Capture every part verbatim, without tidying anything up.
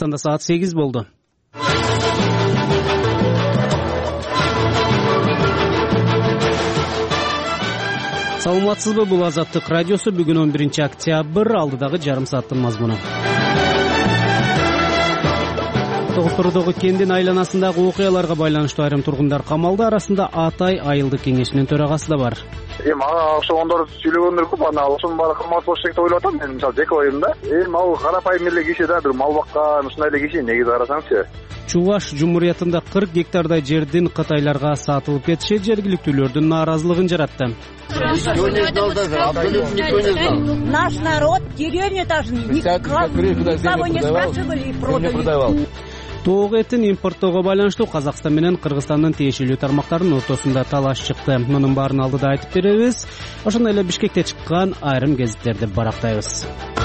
Кыргызстанда саат сегиз болду. Саламатсызбы, бул Азаттык радиосу. Бүгүн он биринчи октябрь, алдыдагы жарым сааттын мазмуну. Тогуз-Тордогу кендин айланасындагы окуяларга байланыштуу айрым тургундар камалда. Арасында Атай айылдык кеңешинин төрагасы да бар. Эми ага окшогондор сүйлөгөндөр көп, ана ошонун баары кымбат болуш керек деп ойлоп атам. Мен мисалы жеке оюм да. Эми ал карапайым эле киши да, бир мал баккан ушундай эле киши негизи карасаңчы. Чуваш Жумуриятында кырк гектардай жердин кытайларга сатылып кетиши жергиликтүүлөрдүн нааразылыгын жаратты. Наш народ, деревня даже никого не спрашивали и продали. Тоок этин импорттоого байланыштуу Казакстан менен Кыргызстандын тиешелүү тармактарынын ортосунда талаш чыкты. Мунун баарын алдыда айтып беребиз. Ошондой эле Бишкекте чыккан айрым гезиттерди барактайбыз.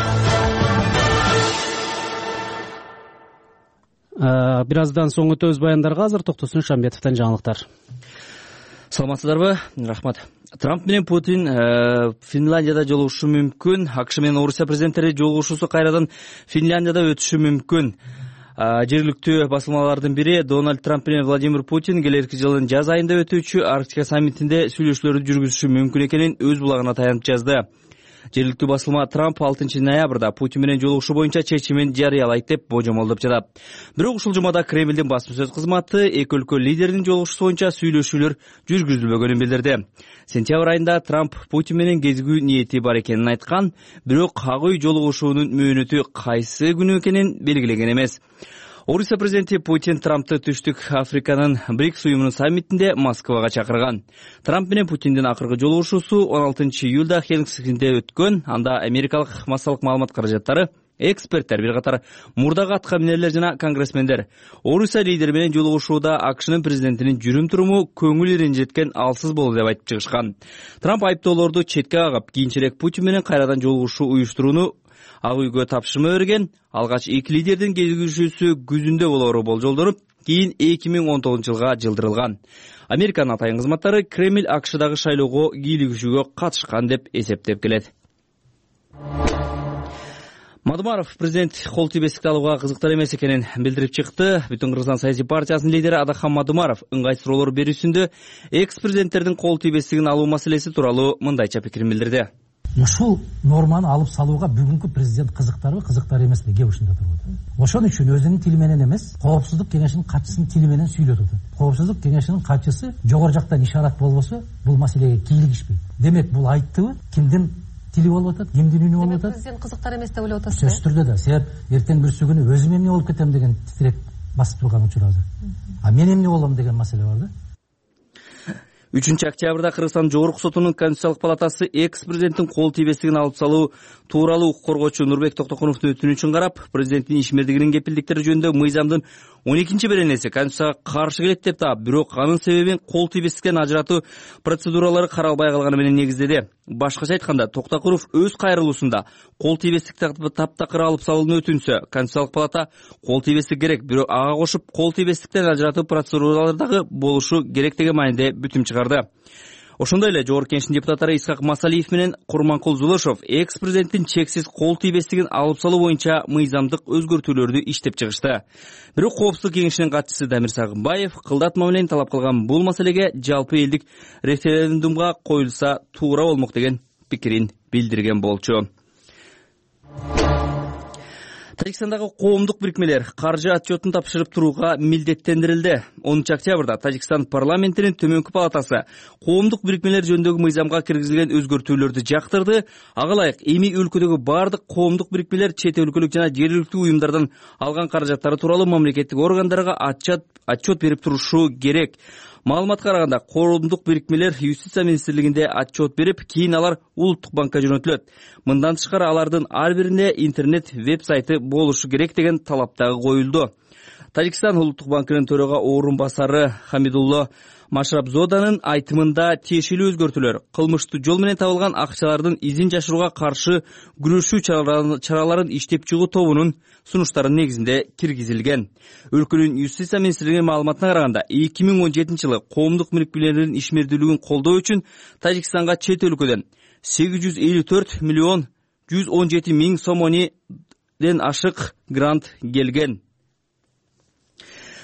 Бир аздан соң өтөбүз баяндарга. Азыр Токтосун Шамбетовдон жаңылыктар. Саламатсыздарбы? Рахмат. Трамп менен Путин Финляндияда жолугушу мүмкүн. АКШ менен Орусия президенттери жолугушуусу кайрадан Финляндияда өтүшү мүмкүн. Жергиликтүү басылмалардын бири Дональд Трамп менен Владимир Путин келерки жылдын жаз айында өтүүчү Арктика саммитинде сүйлөшүүлөрдү жүргүзүшү мүмкүн экенин өз булагына таянып жазды. Жергиликтүү басылма Трамп алтынчы ноябрда Путин менен жолугушуу боюнча чечимин жарыялайт деп божомолдоп жатат. Бирок ушул жумада Кремлдин басма сөз кызматы эки өлкө лидеринин жолугушуусу боюнча сүйлөшүүлөр жүргүзүлбөгөнүн билдирди. Сентябрь айында Трамп Путин менен кезигүү ниети бар экенин айткан, бирок ак үй жолугушуунун мөөнөтү кайсы күнү экенин белгилеген эмес. Орусия президенти Путин Трампты Түштүк Африканын БРИКС уюмунун саммитинде Москвага чакырган. Трамп менен Путиндин акыркы жолугушуусу он алтынчы июлда Хелсинкиде өткөн. Анда америкалык массалык маалымат каражаттары, эксперттер, бир катар мурдагы атка минерлер жана конгрессмендер Орусия лидери менен жолугушууда АКШнын президентинин жүрүм-туруму көңүл иренжеткен, алсыз болду деп айтып чыгышкан. Трамп айыптоолорду четке кагып, кийинчерээк Путин менен кайрадан жолугушуу уюштурууну ак үйгө тапшырма берген. Алгач эки лидердин кезигүүсү күзүндө болору болжолдоnup, кийин эки миң он тогузунчу жылга жылдырылган. Американын атайын кызматтары Кремль АКШдагы шайлоого кийлигишүүгө катышкан деп эсептеп келет. Мадумаров президент кол тийбестикти алууга кызыктар эмес экенин билдирип чыкты. Бүтүн Кыргызстан саясий партиясынын лидери Адахан Мадумаров ыңгай суроолор берүүсүндө экс-президенттердин кол тийбестигин алуу маселеси тууралуу мындайча пикирин билдирди. Ушул норманы алып салууга бүгүнкү президент кызыктарбы, кызыктар эмеспи, кеп ушунда турат. Ошон үчүн өзүнүн тили менен эмес, Коопсуздук кеңешинин катчысынын тили менен сүйлөп атат. Коопсуздук кеңешинин катчысы жогору жактан ишарат болбосо, бул маселеге кийлигишпейт. Демек, бул айттыбы, кимдин тили болуп атат, кимдин үнү болуп атат? Президент кызыктар эмес деп ойлоп атасыз. Сөзсүз түрдө да, себеп эртең бүрсү күнү өзүм эмне болуп кетем деген титирек басып турган учур азыр. А мен эмне болом деген маселе бар да. үчүнчү октябрда Кыргызстан Жогорку сотунун Конституциялык палатасы экс-президенттин кол тийбестигин алып салуу тууралуу укук коргоочу Нурбек Токтокуновдун өтүнүчүн карап, президенттин ишмердигинин кепилдиктери жөнүндө мыйзамдын он экинчи беренеси Конституцияга каршы келет деп таап, бирок анын себебин кол тийбестиктен ажыратуу процедуралары каралбай калганы менен негиздеди. Башкача айтканда, Токтокуров өз кайрылуусунда кол тийбестикти таптакыр алып салууну өтүнсө, Конституциялык палата кол тийбестик керек, бирок ага кошуп кол тийбестиктен ажыратуу процедуралары дагы болушу керек деген мааниде бүтүм чыгарды. Ошондой эле Жогорку Кеңештин депутаттары Исхак Масалиев менен Курманкул Зулушов экс-президенттин чексиз кол тийбестигин алып салуу боюнча мыйзамдык өзгөртүүлөрдү иштеп чыгышты. Бирок Коопсуздук Кеңешинин катчысы Дамир Сагынбаев кылдатма менен талап кылган бул маселеге жалпы элдик референдумга коюлса туура болмок деген пикирин билдирген болчу. Тажикстандагы коомдук бирикмелер каржы отчетун тапшырып турууга милдеттендирилди. онунчу октябрда Тажикстан парламентинин төмөнкү палатасы коомдук бирикмелер жөнүндөгү мыйзамга киргизилген өзгөртүүлөрдү жактырды. Ага ылайык эми өлкөдөгү бардык коомдук бирикмелер чет өлкөлүк жана жергиликтүү уюмдардан алган каражаттары тууралуу мамлекеттик органдарга отчет берип турушу керек. Маалыматка караганда, коомдук бирикмелер Юстиция министрлигинде отчет берип, кийин алар Улуттук банкка жөнөтүлөт. Мындан тышкары алардын ар биринде интернет веб-сайты болушу керек деген талап дагы коюлду. Тажикстан Улуттук банкынын төрага орун басары Хамидулло Машрабзоданын айтымында тиешелүү өзгөртүүлөр кылмыштуу жол менен табылган акчалардын изин жашырууга каршы күрөшүү чараларын иштеп чыгуу тобунун сунуштарын негизинде киргизилген. Өлкөнүн Юстиция министрлигинин маалыматына караганда, эки миң он жетинчи жылы коомдук милдеттүүлөрдүн ишмердүүлүгүн колдоо үчүн Тажикстанга чет өлкөдөн сегиз жүз элүү төрт миллион жүз он жети миң сомониден ашык грант келген.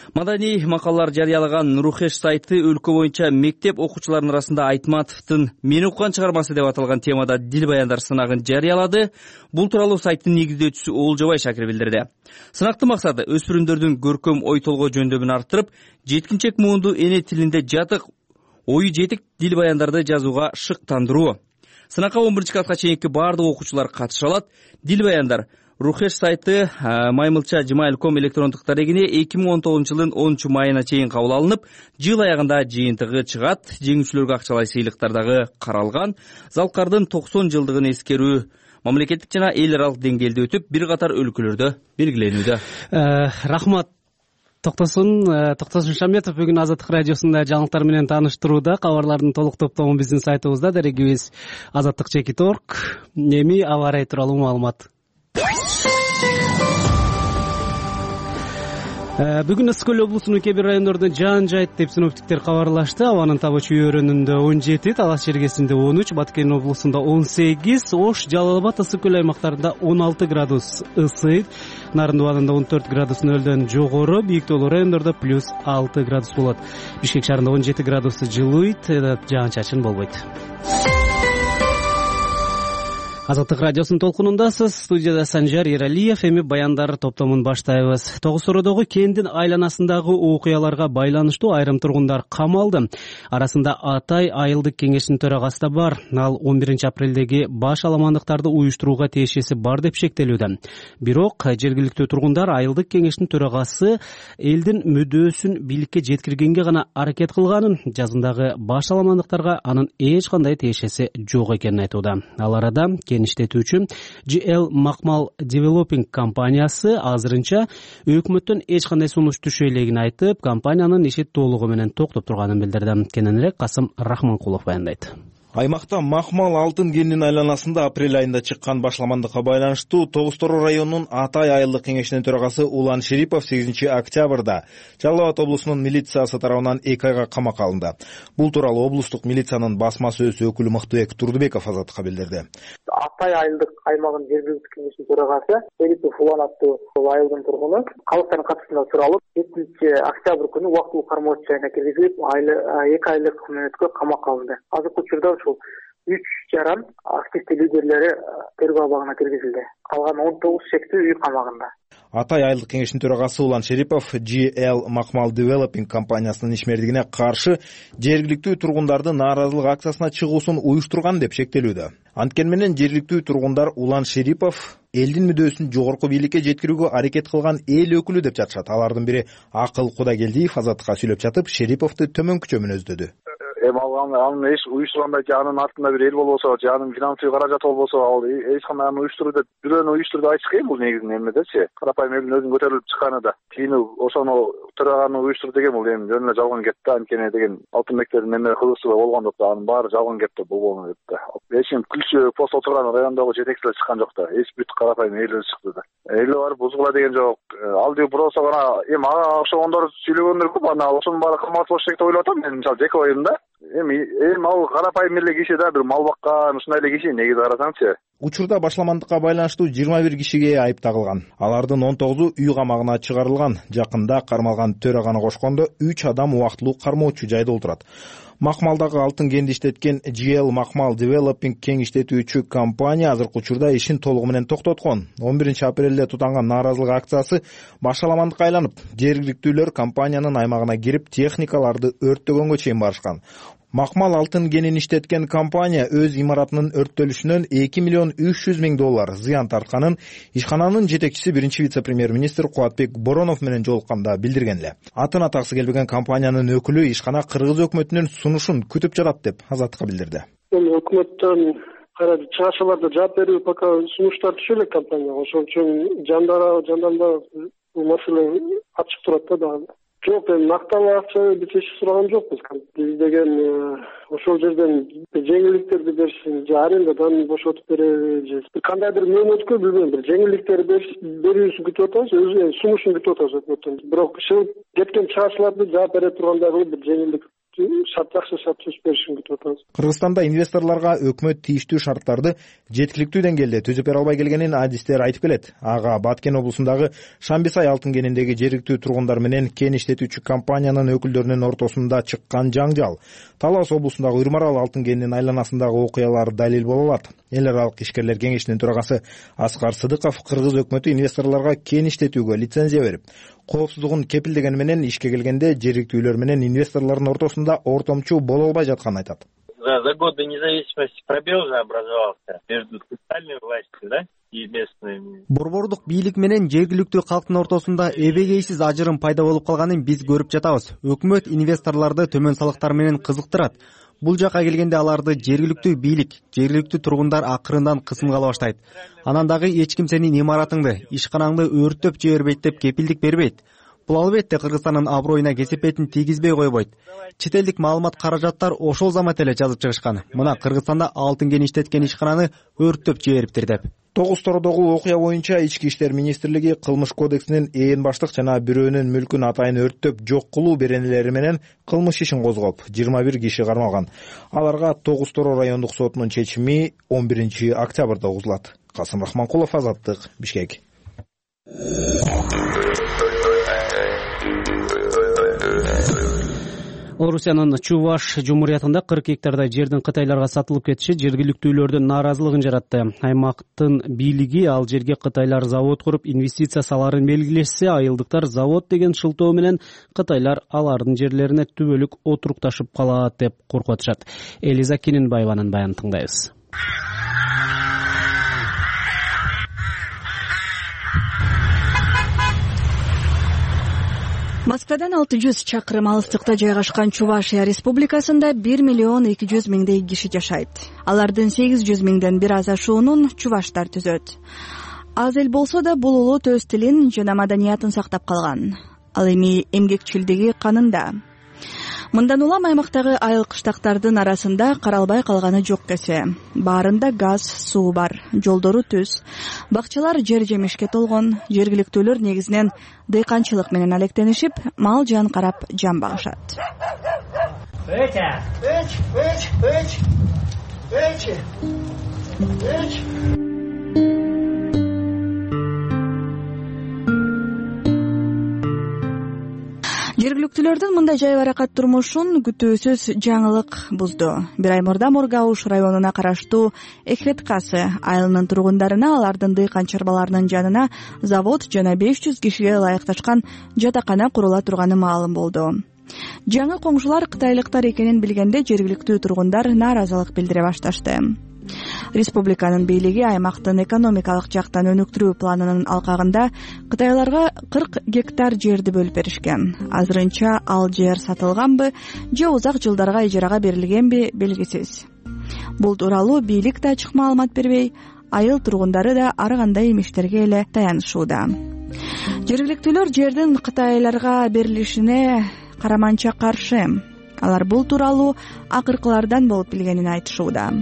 Маданий макалалар жарыялаган Рухеш сайты өлкө боюнча мектеп окуучуларынын арасында Айтматовдун «Мен уккан чыгармасы» деп аталган темада дил баяндар сынагын жарыялады. Бул тууралуу сайттын негиздөөчүсү Олжобай Шакир билдирди. Сынактын максаты өспүрүмдөрдүн көркөм ой толгоо жөндөмүн арттырып, жеткинчек муунду эне тилинде жатык, ою жетик дил баяндарды жазууга шыктандыруу. Сынакка он биринчи класска чейинки баардык окуучулар катыша алат. Дил баяндар Рухеш сайты маймылча жымайл точка ком электрондук дарегине эки миң он тогузунчу жылдын онунчу майына чейин кабыл алынып, жыл аягында жыйынтыгы чыгат. Жеңүүчүлөргө акчалай сыйлыктар дагы каралган. Залкардын токсон жылдыгын эскерүү мамлекеттик жана эл аралык деңгээлде өтүп, бир катар өлкөлөрдө белгиленүүдө. Рахмат. Токтосун Токтосун Шаметов бүгүн Азаттык радиосунда жаңылыктар менен тааныштырууда. Кабарлардын толук топтомун биздин сайтыбызда, дарегибиз азаттык чекит точка орг. Эми аба ырайы тууралуу маалымат. Бүгүн Ысык Көл облусунун кээ бир райондорунда жаан жайт деп синоптиктер кабарлашты. Абанын табычы өрөөнүндө он жети, Талас Чергесинде он үч, Баткен облусунда он сегиз, Ош, Жалал Абад, Ысык Көл аймактарында он алты градус ысыйт. Нарын Абадында он төрт градус нөлдөн жогору, Бийик Тоолуу райондордо плюс алты градус болот. Бишкек шаарында он жети градус жылыйт, жаан-чачын болбойт. Азаттык радиосунун толкунундасыз. Студияда Санжар Эралиев. Эми баяндар топтомун баштайбыз. Тогуз Сородогу кендин айланасындагы окуяларга байланыштуу айрым тургундар камалды. Арасында Атай айылдык кеңешинин төрагасы да бар. Ал он биринчи апрелдеги баш аламандыктарды уюштурууга тиешеси бар деп шектелүүдө. Бирок жергиликтүү тургундар айылдык кеңештин төрагасы элдин мүдөөсүн бийликке жеткиргенге гана аракет кылганын, жазындагы баш аламандыктарга анын эч кандай тиешеси жок экенин айтууда. Ал арада иштетүүчү джи эл Макмал Developing компаниясы азырынча өкмөттөн эч кандай сунуш түшө элегин айтып, компаниянын иши толугу менен токтоп турганын билдирди. Кененирээк Касым Рахманкулов баяндайт. Аймакта Макмал алтын кенинин айланасында апрель айында чыккан башламандыкка байланыштуу Тогуз Тороо районунун Атай айылдык кеңешинин төрагасы Улан Шерипов сегизинчи октябрда Жалал Абад облусунун милициясы тарабынан эки айга камакка алынды. Бул тууралуу облустук милициянын басма сөз өкүлү Мыктыбек Турдубеков Азаттыкка билдирди. Атай айылдык аймагынын жергиликтүү кеңешинин төрагасы Шерипов Улан аттуу айылдын тургуну калктардын катышында суралып, жетинчи октябрь күнү убактылуу кармоо жайына киргизилип, эки айлык мөөнөткө камакка алынды. Азыркы учурда ушул үч жаран активдүү лидерлери тергөө абагына киргизилди. Калган он тогуз шектүү үй камагында. Атай айылдык кеңешинин төрагасы Улан Шерипов джи эл Макмал Developing компаниясынын ишмердигине каршы жергиликтүү тургундарды нааразылык акциясына чыгуусун уюштурган деп шектелүүдө. Анткени менен жергиликтүү тургундар Улан Шерипов элдин мүдөөсүн жогорку бийликке жеткирүүгө аракет кылган эл өкүлү деп жатышат. Алардын бири Акыл Кудагелдиев Азаттыкка сүйлөп жатып, Шериповду төмөнкүчө мүнөздөдү. Эми алган анын эч уюштургандай же анын артында бир эл болбосо, же анын финансый каражаты болбосо, ал эч кандай аны уюштуруу деп бирөөнү уюштурду айтыш кыйын. Бул негизинен эмнедечи? Карапайым элдин өзүнүн көтөрүлүп чыкканы да. Кийин ошону төраганы уюштур деген бул эми жөн эле жалган кеп да. Анткени деген алтын мектебинин эме кылысы болгондук да, анын баары жалган кеп да, болгону деп да. Эч ким күлчү пост отурган райондогу жетекчилер чыккан жок да. Эч бүт карапайым эл өзү чыкты да. Эли барып бузгула деген жок. Ал деп просто гана эми ага окшогондор сүйлөгөндөр көп. Ана ошонун баары кымбат болуш керек деп ойлоп атам мен. Мисалы жеке оюм да. Эми эми ал карапайым эле киши да, бир мал баккан ушундай эле киши негизи карасаңчы. Учурда башламандыкка байланыштуу жыйырма бир кишиге айып тагылган. Алардын он тогузу үй камагына чыгарылган. Жакында кармалган төраганы кошкондо үч адам убактылуу кармоочу жайда отурат. Макмалдагы алтын кенди иштеткен джи эл Макмал Developing кең иштетүүчү компания азыркы учурда ишин толугу менен токтоткон. он биринчи апрелде тутанган нааразылык акциясы башаламандыкка айланып, жергиликтүүлөр компаниянын аймагына кирип техникаларды өрттөгөнгө чейин барышкан. Макмал алтын кенин иштеткен компания өз имаратынын өрттөлүшүнөн эки миллион үч жүз миң доллар зыян тартканын ишкананын жетекчиси биринчи вице-премьер-министр Кубатбек Боронов менен жолукканда билдирген эле. Атын атаксы келбеген компаниянын өкүлү ишкана кыргыз өкмөтүнүн сунушун күтүп жатат деп Азаттыкка билдирди. Өкмөттөн карады чыгышууларда жооп берүү пока сунуштар түшө элек компания. Ошон үчүн жандара жанданда бул маселе ачык турат да дагы. Жок, эми накталуу акча биз эч сураган жокпуз. Биз деген ошол жерден жеңилдиктерди беришин, же арендадан бошотуп береби, же кандайдыр мөөнөткө билбейм, бир жеңилдиктер берүүсүн күтүп атабыз, өзү сунушун күтүп атабыз өкмөттөн. Бирок чыгып кеткен чыгышууларды жооп бере тургандай кылып бир жеңилдик шарт жакшы шарт түзүп беришин күтүп атабыз. Кыргызстанда инвесторлорго өкмөт тийиштүү шарттарды жеткиликтүү деңгээлде түзүп бере албай келгенин адистер айтып келет. Ага Баткен облусундагы Шамбисай алтын кениндеги жергиликтүү тургундар менен кен иштетүүчү компаниянын өкүлдөрүнүн ортосунда чыккан жаңжал, Талас облусундагы Үрмарал алтын кенинин айланасындагы окуялар далил боло алат. Эл аралык ишкерлер кеңешинин төрагасы Аскар Сыдыков кыргыз өкмөтү инвесторлорго кен иштетүүгө лицензия берип, коопсуздугун кепилдегени менен ишке келгенде жергиликтүүлөр менен инвесторлордун ортосунда ортомчу боло албай жатканын айтат. За годы независимости пробел же образовался между центральными властями, да, и местными. Борбордук бийлик менен жергиликтүү калктын ортосунда эбегейсиз ажырым пайда болуп калганын биз көрүп жатабыз. Өкмөт инвесторлорду төмөн салыктар менен кызыктырат. Бул жака келгенде аларды жергиликтүү бийлик, жергиликтүү тургундар акырындан кысымга ала баштайт. Анан дагы эч ким сенин имаратыңды, ишканаңды өрттөп жибербейт деп кепилдик бербейт. Бул албетте Кыргызстандын аброюна кесепетин тийгизбей койбойт. Чет элдик маалымат каражаттар ошол замат эле жазып чыгышкан. Мына Кыргызстанда алтын кен иштеткен ишкананы өрттөп жибериптир деп. Тогуз тородогу окуя боюнча Ички иштер министрлиги кылмыш кодексинин ээн баштык жана бирөөнүн мүлкүн атайын өрттөп жок кылуу беренелери менен кылмыш ишин козгоп, жыйырма бир киши кармалган. Аларга Тогуз Торо райондук сотунун чечими он биринчи октябрда угузулат. Касым Рахманкулов, Азаттык, Бишкек. Орусиянын Чуваш жумуриятында кырк гектардай жердин кытайларга сатылып кетиши жергиликтүүлөрдүн нааразылыгын жаратты. Аймактын бийлиги ал жерге кытайлар завод куруп инвестиция саларын белгилешсе, айылдыктар завод деген шылтоо менен кытайлар алардын жерлерине түбөлүк отурукташып калат деп коркуп атышат. Элиза Кининбаеванын баянын тыңдайбыз. Москвадан алты жүз чакырым алыстыкта жайгашкан Чувашия республикасында бир миллион эки жүз миңдей киши жашайт. Алардын сегиз жүз миңден бир аз ашуунун чуваштар түзөт. Аз эл болсо да бул улут өз тилин жана маданиятын сактап калган. Ал эми эмгекчилдиги канында. Мындан улам аймактагы айыл кыштактардын арасында каралбай калганы жок кесе. Баарында газ, суу бар, жолдору түз. Бакчалар жер жемишке толгон. Жергиликтүүлөр негизинен дыйканчылык менен алектенишип, мал жан карап жан багышат. Жергиликтүүлөрдүн мындай жайбаракат турмушун күтүүсүз жаңылык бузду. Бир ай мурда Мургауш районуна караштуу Эхветкасы айылынын тургундарына алардын дыйкан чарбаларынын жанына завод жана беш жүз кишиге ылайыкташкан жатакана курула турганы маалым болду. Жаңы коңшулар кытайлыктар экенин билгенде жергиликтүү тургундар нааразылык билдире башташты. Республиканын бийлиги аймактын экономикалык жактан өнүктүрүү планынын алкагында кытайларга кырк гектар жерди бөлүп беришкен. Азырынча ал жер сатылганбы же узак жылдарга ижарага берилгенби белгисиз. Бул тууралуу бийлик да ачык маалымат бербей, айыл тургундары да ар кандай имиштерге эле таянышууда. Жергиликтүүлөр жердин кытайларга берилишине караманча каршы. Алар бул тууралуу акыркылардан болуп билгенин айтышууда.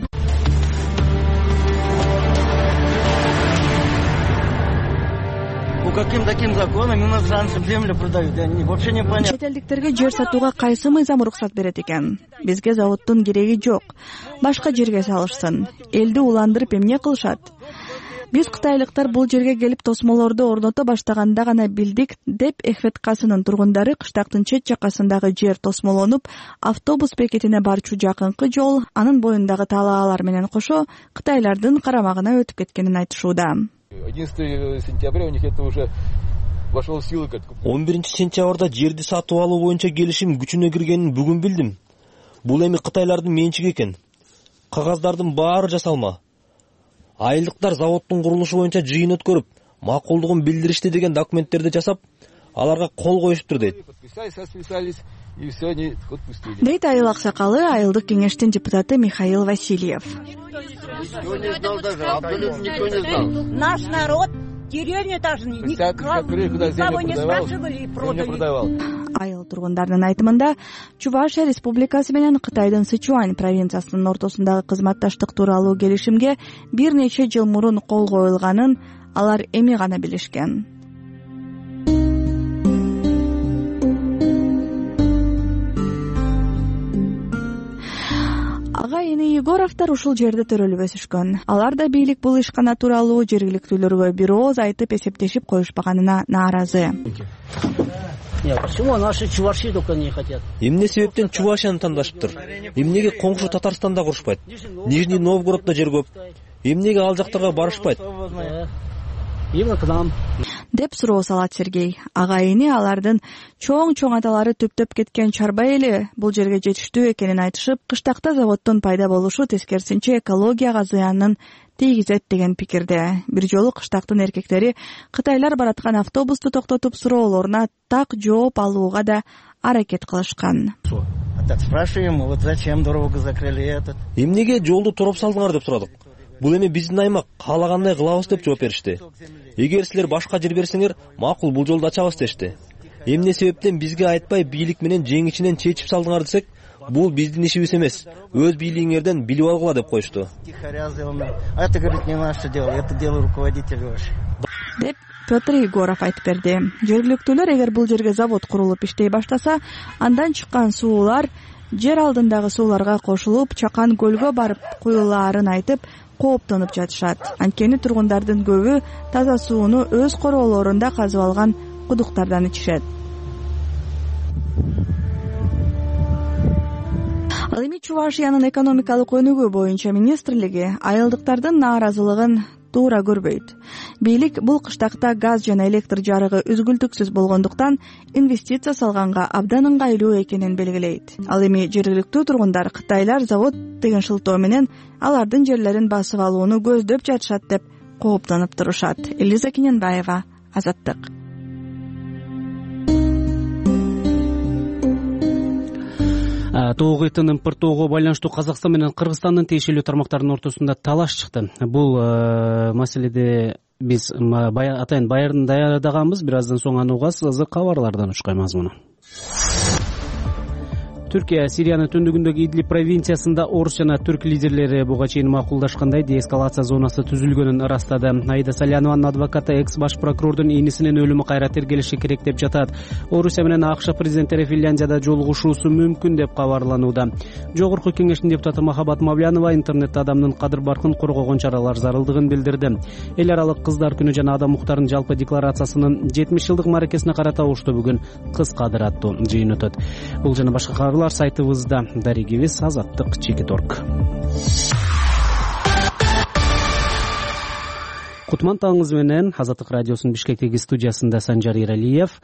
Каким таким законом иностранцам землю продают? Они вообще не понятно. Чет элдиктерге жер сатууга кайсы мыйзам уруксат берет экен? Бизге заводдун кереги жок. Башка жерге салышсын. Элди уландырып эмне кылышат? Биз кытайлыктар бул жерге келип тосмолорду орното баштаганда гана билдик деп Эхветкасынын тургундары кыштактын чет жакасындагы жер тосмолонуп, автобус бекетине барчу жакынкы жол, анын боюндагы талаалар менен кошо кытайлардын карамагына өтүп кеткенин айтышууда. одиннадцатого сентября у них это уже вошел в силу. он биринчи сентябрда жерди сатып алуу боюнча келишим күчүнө киргенин бүгүн билдим. Бул эми кытайлардын менчиги экен. Кагаздардын баары жасалма. Айылдыктар заводдун курулушу боюнча жыйын өткөрүп, макулдугун билдиришти деген документтерди жасап, аларга кол коюшуптур дейт. Дейт айыл аксакалы, айылдык кеңештин депутаты Михаил Васильев. Наш народ деревню даже никого не спрашивали и продали. Айыл тургундарынын айтымында, Чувашия республикасы менен Кытайдын Сычуань провинциясынын ортосундагы кызматташтык тууралуу келишимге бир нече жыл мурун кол коюлганын алар эми гана билишкен. Егоровдор ушул жерде төрөлүп өсүшкөн. Алар да бийлик бул ишкана тууралуу жергиликтүүлөргө бир ооз айтып эсептешип коюшпаганына нааразы. Почему наши чуваши только не хотят? Эмне себептен Чувашияны тандашыптыр? Эмнеге коңшу Татарстанда курушпайт? Нижний Новгороддо жер көп. Эмнеге ал жактарга барышпайт? Именно к нам. Деп суроо салат Сергей. Агайыны алардын чоң-чоң аталары түптөп кеткен чарба эли бул жерге жетиштүү экенин айтышып, кыштакта заводдун пайда болушу тескерисинче экологияга зыянын тийгизет деген пикирде. Бир жолу кыштактын эркектери кытайлар бараткан автобусту токтотуп суроолоруна так жооп алууга да аракет кылышкан. Так спрашиваем, вот зачем дорогу закрыли этот? Эмнеге жолду туруп салдыңар деп сурадык. Бул эми биздин аймак, каалагандай кылабыз деп жооп беришти. Эгер силер башка жер берсеңер, макул бул жолду ачабыз дешти. Эмне себептен бизге айтпай бийлик менен жеңичинен чечип салдыңар десек, бул биздин ишибиз эмес. Өз бийлигиңерден билип алгыла деп коюшту. А это говорит не наше дело, это дело руководителей ваших. Деп Петр Егоров айтып берди. Жергиликтүүлөр эгер бул жерге завод курулуп иштей баштаса, андан чыккан суулар жер алдындагы сууларга кошулуп, Чакан көлгө барып куюлаарын айтып кооптонуп жатышат. Анткени тургундардын көбү таза сууну өз короолорунда казып алган кудуктардан ичишет. Ал эми Чувашиянын экономикалык өнүгүү боюнча министрлиги айылдыктардын нааразылыгын туура көрбөйт. Бийлик бул кыштакта газ жана электр жарыгы үзгүлтүксүз болгондуктан инвестиция салганга абдан ыңгайлуу экенин белгилейт. Ал эми жергиликтүү тургундар кытайлар завод деген шылтоо менен алардын жерлерин басып алууну көздөп жатышат деп кооптонуп турушат. Элиза Кененбаева, Азаттык. Тоогу этин импорттоого байланыштуу Казакстан менен Кыргызстандын тиешелүү тармактарынын ортосунда талаш чыкты. Бул маселеде биз атайын баярын даярдаганбыз. Бир аздан соң аны угасыз. Азыр кабарлардан ушкай мазмуну. Түркия Сириянын түндүгүндөгү Идлиб провинциясында орус жана түрк лидерлери буга чейин макулдашкандай деэскалация зонасы түзүлгөнүн ырастады. Аида Салянованын адвокаты экс баш прокурордун инисинин өлүмү кайра тергелиши керек деп жатат. Орусия менен АКШ президенттери Финляндияда жолугушуусу мүмкүн деп кабарланууда. Жогорку кеңештин депутаты Махабат Мавлянова интернетте адамдын кадыр баркын коргогон чаралар зарылдыгын билдирди. Эл аралык кыздар күнү жана адам укуктарынын жалпы декларациясынын жетимиш жылдык мааракесине карата ошту бүгүн кыз кадыр аттуу жыйын өтөт. Бул жана башка кабарлар сайтыбызда. Дарегибиз Азаттык чекит орг. Кутман таңыңыз менен Азаттык радиосунун Бишкектеги студиясында Санжар Ералиев.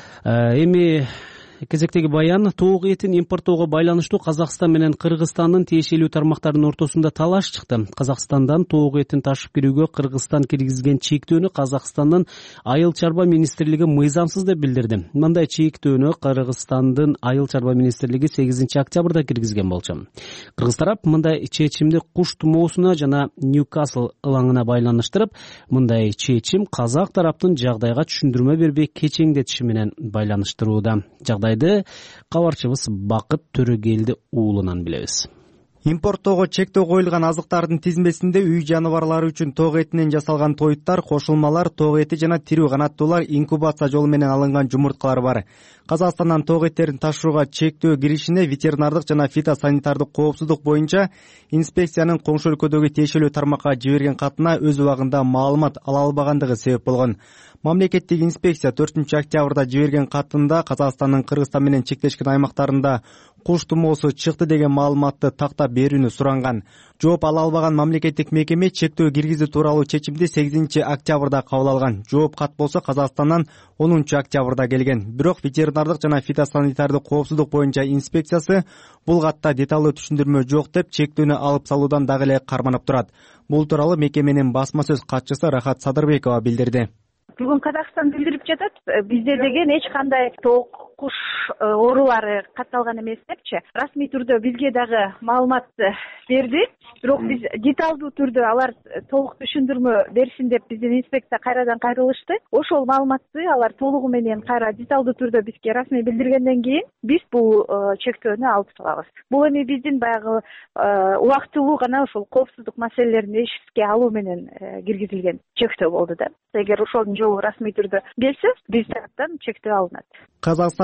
Эми кезектеги баян тоок этин импорттоого байланыштуу Казакстан менен Кыргызстандын тиешелүү тармактарынын ортосунда талаш чыкты. Казакстандан тоок этин ташып кирүүгө Кыргызстан киргизген чектөөнү Казакстандын айыл чарба министрлиги мыйзамсыз деп билдирди. Мындай чектөөнү Кыргызстандын айыл чарба министрлиги сегизинчи октябрда киргизген болчу. Кыргыз тарап мындай чечимди куш тумоосуна жана Ньюкасл ылаңына байланыштырып, мындай чечим казак тараптын жагдайга түшүндүрмө бербей кечеңдетиши менен байланыштырууда. Жагдай кабарчыбыз Бакыт Төрөгелди уулунан билебиз. Импорттоого чектөө коюлган азыктардын тизмесинде үй жаныбарлары үчүн тоок этинен жасалган тоюттар, кошулмалар, тоок эти жана тирүү канаттуулар, инкубация жолу менен алынган жумурткалар бар. Казакстандан тоок эттерин ташууга чектөө киришине ветеринардык жана фитосанитардык коопсуздук боюнча инспекциянын коңшу өлкөдөгү тиешелүү тармакка жиберген катына өз убагында маалымат ала албагандыгы себеп болгон. Мамлекеттик инспекция төртүнчү октябрда жиберген катында Казакстандын Кыргызстан менен чектешкен аймактарында куш тумоосу чыкты деген маалыматты тактап берүүнү суранган. Жооп ала албаган мамлекеттик мекеме чектөө киргизүү тууралуу чечимди сегизинчи октябрда кабыл алган. Жооп кат болсо Казакстандан онунчу октябрда келген. Бирок ветеринардык жана фитосанитардык коопсуздук боюнча инспекциясы бул катта деталдуу түшүндүрмө жок деп чектөөнү алып салуудан дагы эле карманып турат. Бул тууралуу мекеменин басма сөз катчысы Рахат Садырбекова билдирди. Бүгүн Казакстан билдирип жатат, бизде деген эч кандай тоок куш оорулары катталган эмес депчи. Расмий түрдө бизге дагы маалымат берди. Бирок биз деталдуу түрдө алар толук түшүндүрмө берсин деп биздин инспекция кайрадан кайрылышты. Ошол маалыматты алар толугу менен кайра деталдуу түрдө бизге расмий билдиргенден кийин биз бул чектөөнү алып салабыз. Бул эми биздин баягы убактылуу гана ошол коопсуздук маселелерин эске алуу менен киргизилген чектөө болду да. Эгер ошонун жолу расмий түрдө келсе, биз тараптан чектөө алынат. Казакстан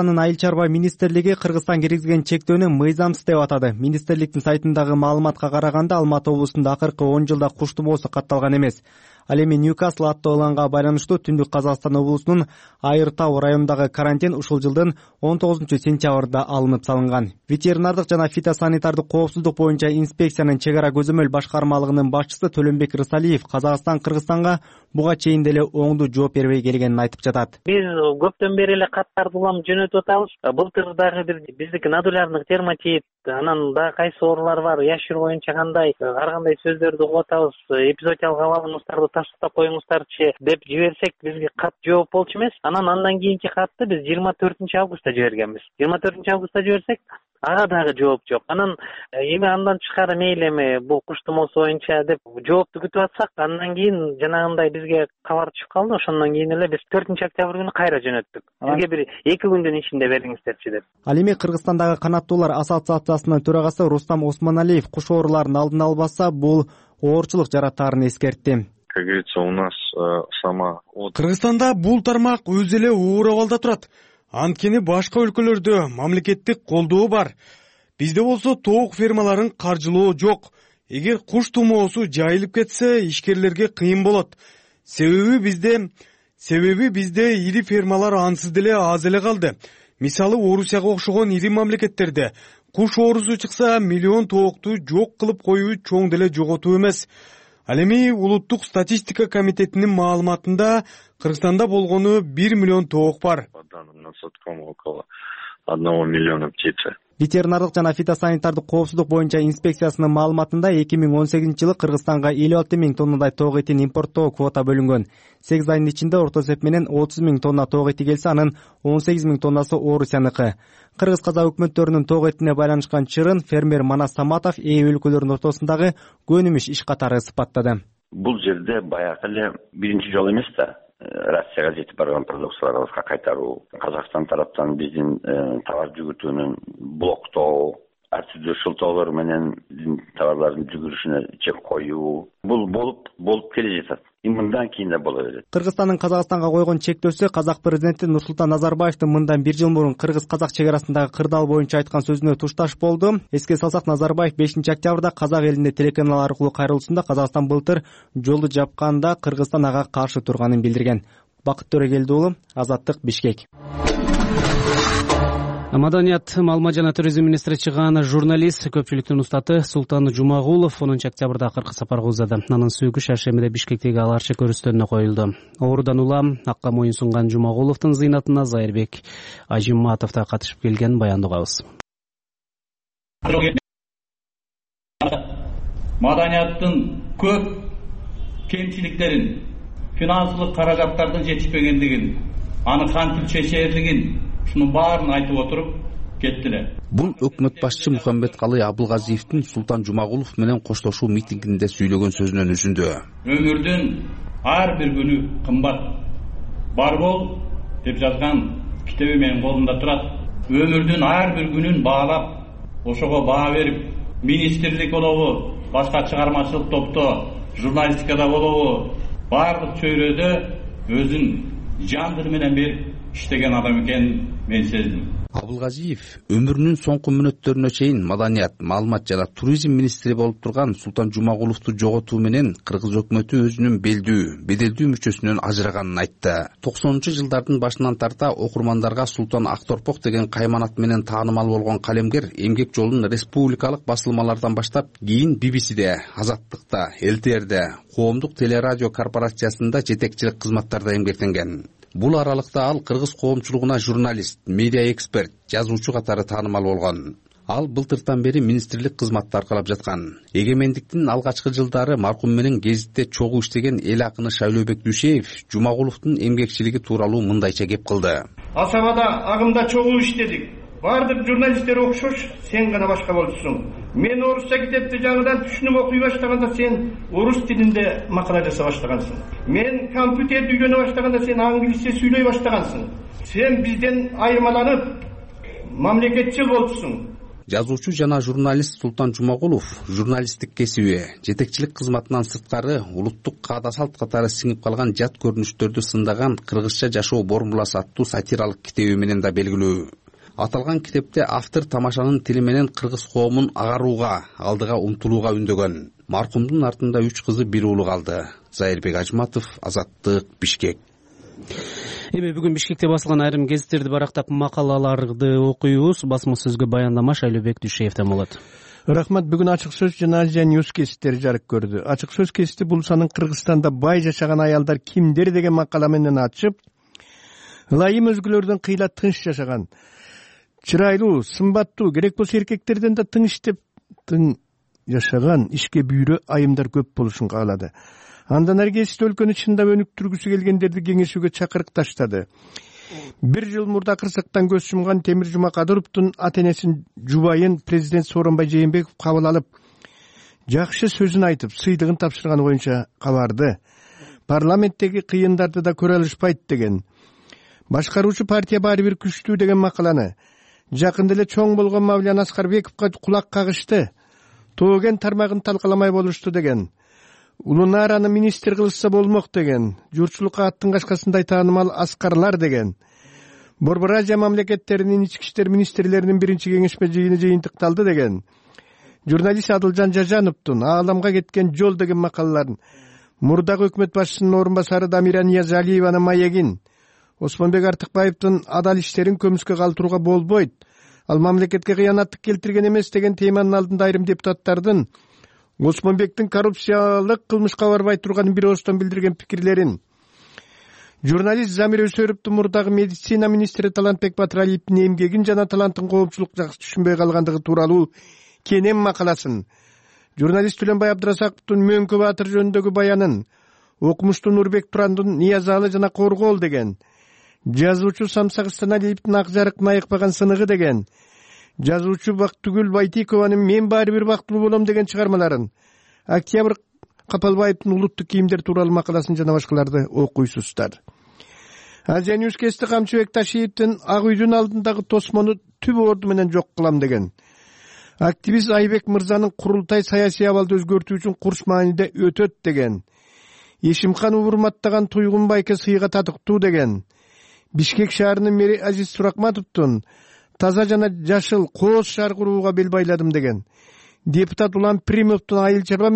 Кыргызстандын Айыл чарба министрлиги Кыргызстан киргизген чектөөнү мыйзамсыз деп атады. Министрликтин сайтындагы маалыматка караганда Алматы облусунда акыркы он жылда куш тумоосу катталган эмес. Ал эми Ньюкасл аттуу ыланга байланыштуу Түндүк Казакстан облусунун Айыр Тау районундагы карантин ушул жылдын он тогузунчу сентябрда алынып салынган. Ветеринардык жана фитосанитардык коопсуздук боюнча инспекциянын чек ара көзөмөл башкармалыгынын башчысы Төлөнбек Рысалиев Казакстан Кыргызстанга буга чейин деле оңдуу жооп бербей келгенин айтып жатат. Биз көптөн бери эле каттарды улам жөнөтүп атабыз. Былтыр дагы бир биздики нодулярдык дерматит, анан дагы кайсы оорулар бар, яшур боюнча кандай, ар кандай сөздөрдү угуп атабыз, эпизоотиялык абалыңыздарды таштап коюңуздарчы деп жиберсек бизге кат жооп болчу эмес. Анан андан кийинки катты биз жыйырма төртүнчү августта жибергенбиз. жыйырма төртүнчү августта жиберсек, ага дагы жооп жок. Анан эми андан тышкары мейли эми бул куш тумоосу боюнча деп жоопту күтүп атсак, андан кийин жанагындай бизге кабар түшүп калды. Ошондон кийин эле биз төртүнчү октябрь күнү кайра жөнөттүк. Бизге бир эки күндүн ичинде бериңиздерчи деп. Ал эми Кыргызстандагы канаттуулар ассоциациясынын төрагасы Рустам Осмоналиев куш ооруларын алдын албаса бул оорчулук жаратаарын эскертти. Как говорится, у нас сама Кыргызстанда бул тармак өз эле оор абалда турат. Анткени башка өлкөлөрдө мамлекеттик колдоо бар. Бизде болсо тоок фермаларын каржылоо жок. Эгер куш тумоосу жайылып кетсе, ишкерлерге кыйын болот. Себеби бизде себеби бизде ири фермалар ансыз деле аз эле калды. Мисалы Орусияга окшогон ири мамлекеттерде куш оорусу чыкса, миллион тоокту жок кылып коюу чоң деле жоготуу эмес. Ал эми улуттук статистика комитетинин маалыматында Кыргызстанда болгону бир миллион тоок бар. По данным Насоткома около одного миллиона птицы. Ветеринардык жана фитосанитардык коопсуздук боюнча инспекциясынын маалыматында эки миң он сегизинчи жылы Кыргызстанга элүү алты миң тоннадай тоок этин импорттоо квота бөлүнгөн. сегиз айдын ичинде орто эсеп менен отуз миң тонна тоок эти келсе, анын он сегиз миң тоннасы Орусияныкы. Кыргыз-казак өкмөттөрүнүн тоок этине байланышкан чырын фермер Манас Саматов ээ өлкөлөрдүн ортосундагы көнүмүш иш катары сыпаттады. Бул жерде баягы эле биринчи жолу эмес да. Россияга жетип барган продукцияларыбызга кайтаруу, Казакстан тараптан биздин товар жүгүртүүнүн блоктоо, ар түрдүү шылтоолор менен биздин товарлардын жүгүрүшүнө чек коюу, бул болуп болуп келе жатат. И мындан кийин да боло берет. Кыргызстандын Казакстанга койгон чектөөсү Казак президенти Нурсултан Назарбаевдин мындан бир жыл мурун Кыргыз-Казак чек арасындагы кырдаал боюнча айткан сөзүнө тушташ болду. Эске салсак, Назарбаев бешинчи октябрда Казак элине телеканал аркылуу кайрылуусунда Казакстан былтыр жолду жапканда Кыргызстан ага каршы турганын билдирген. Бакыт Төрөгелди уулу, Азаттык, Бишкек. Маданият, маалымат жана туризм министри чыган журналист, көпчүлүктүн устаты Султан Жумагулов онунчу октябрда акыркы сапарга узады. Анын сүйгү шаршембиде Бишкектеги Аларчы көрүстөнүнө коюлду. Оорудан улам акка моюн сунган Жумагуловдун зыйнатына Зайырбек Ажиматов да катышып келген, баянды угабыз. Маданияттын көп кемчиликтерин, финансылык каражаттардын жетишпегендигин, аны кантип чечерлигин шуну баарын айтып отуруп кеттилер. Бул өкмөт башчы Мухамбеткалый Абылгазиевдин Султан Жумагулов менен коштошуу митингинде сүйлөгөн сөзүнөн үзүндү. Өмүрдүн ар бир күнү кымбат. Бар бол деп жазган китеби менин колумда турат. Өмүрдүн ар бир күнүн баалап, ошого баа берип, министрлик болобу, башка чыгармачылык топто, журналистикада болобу, баардык чөйрөдө өзүн жан дил менен берип иштеген адам экенин мен сездим. Абылгазиев өмүрүнүн соңку мүнөттөрүнө чейин маданият, маалымат жана туризм министри болуп турган Султан Жумагуловду жоготуу менен Кыргыз өкмөтү өзүнүн белдүү, беделдүү мүчөсүнөн ажыраганын айтты. токсонунчу жылдардын башынан тарта окурмандарга Султан Акторпок деген кайманат менен таанымал болгон калемгер эмгек жолун республикалык басылмалардан баштап, кийин би би сиде, Азаттыкта, эл ти эрде, коомдук телерадио корпорациясында жетекчилик кызматтарда эмгектенген. Бул аралыкта ал кыргыз коомчулугуна журналист, медиа эксперт, жазуучу катары таанымал болгон. Ал былтыртан бери министрлик кызматты аркалап жаткан. Эгемендиктин алгачкы жылдары маркум менен гезитте чогуу иштеген эл акыны Шайлообек Дүйшеев Жумагуловдун эмгекчилиги тууралуу мындайча кеп кылды. Асабада агымда чогуу иштедик. Бардык журналисттер окшош, сен гана башка болчусуң. Мен орусча китепти жаңыдан түшүнүп окуй баштаганда сен орус тилинде макала жаса баштагансың. Мен компьютерди үйрөнө баштаганда сен англисче сүйлөй баштагансың. Сен бизден айырмаланып, мамлекетчил болчусуң. жазуучу жана журналист Султан Жумагулов журналисттик кесиби, жетекчилик кызматынан сырткары улуттук каада салт катары сиңип калган жат көрүнүштөрдү сындаган Кыргызча жашоо формуласы аттуу сатиралык китеби менен да белгилүү. Аталган китепте автор тамашанын тили менен кыргыз коомун агарууга, алдыга умтулууга үндөгөн. Маркумдун артында үч кызы, бир уулу калды. Зайырбек Ажматов, Азаттык, Бишкек. Эми бүгүн Бишкекте басылган айрым гезиттерди барактап макалаларды окуйбуз. Басма сөзгө баяндама Шайлообек Дүйшеевден болот. Рахмат. Бүгүн ачык сөз жана Азия Ньюс гезиттери жарык көрдү. Ачык сөз гезити бул санын Кыргызстанда бай жашаган аялдар кимдер деген макала менен ачып, ылайым өзгөлөрдөн кыйла тынч жашаган, чырайлуу, сымбаттуу, керек болсо эркектерден да тың иштеп, тың жашаган ишке бүйрө айымдар көп болушун каалады. Андан ары гезит өлкөнү чындап өнүктүргүсү келгендерди кеңешүүгө чакырык таштады. Бир жыл мурда кырсыктан көз жумган Темир Жума Кадыровдун ата-энесин жубайын президент Сооронбай Жээнбеков кабыл алып, жакшы сөзүн айтып, сыйдыгын тапшырган боюнча кабарды. Парламенттеги кыйындарды да көрө алышпайт деген. Башкаруучу партия баары бир күчтүү деген макаланы жакында эле чоң болгон Мавлян Аскарбековго кулак кагышты. Тоген тармагын талкаламай болушту деген. Улунараны министр кылышса болмок деген. Журтчулукка аттын кашкасындай таанымал аскарлар деген. Борбор Азия мамлекеттеринин ички иштер министрлеринин биринчи кеңешме жыйыны жыйынтыкталды деген. Журналист Адылжан Жажановдун ааламга кеткен жол деген макалаларын, мурдагы өкмөт башчысынын орун басары Дамира Ниязалиеванын маегин, Осмонбек Артыкбаевдин адал иштерин көмүскө калтырууга болбойт, ал мамлекетке кыянаттык келтирген эмес деген теманын алдында айрым депутаттардын Осмонбектин коррупциялык кылмышка барбай турганын бир ооздон билдирген пикирлерин, журналист Замир Өсөровдун мурдагы медицина министри Талантбек Батыралиевдин эмгегин жана талантын коопчулук жакшы түшүнбөй калгандыгы тууралуу кенен макаласын, журналист Түлөнбай Абдрасаковдун Мөңкө Баатыр жөнүндөгү баянын, окумуштуу Нурбек Турандын Ниязалы жана Коргоол деген, жазуучу Самсак Станалиевдин Ак жарык майыкпаган сыныгы деген, жазуучу Бактыгүл Байтикованын Мен баары бир бактылуу болом деген чыгармаларын, Октябрь Капалбаевдин Улуттук кийимдер тууралуу макаласын жана башкаларды окуйсуздар. Азия Ньюс гезити Камчыбек Ташиевдин Ак үйдүн алдындагы тосмону түбү орду менен жок кылам деген. Активист Айбек Мырзанын курултай саясий абалды өзгөртүү үчүн курч мааниде өтөт деген. Ешимхан урматтаган Туйгун Байке сыйга татыктуу деген. Бишкек шаарынын мэри Азиз Суракматовдун таза жана жашыл кооз шаар курууга бел байладым деген. Депутат Улан Примовдун айыл чарба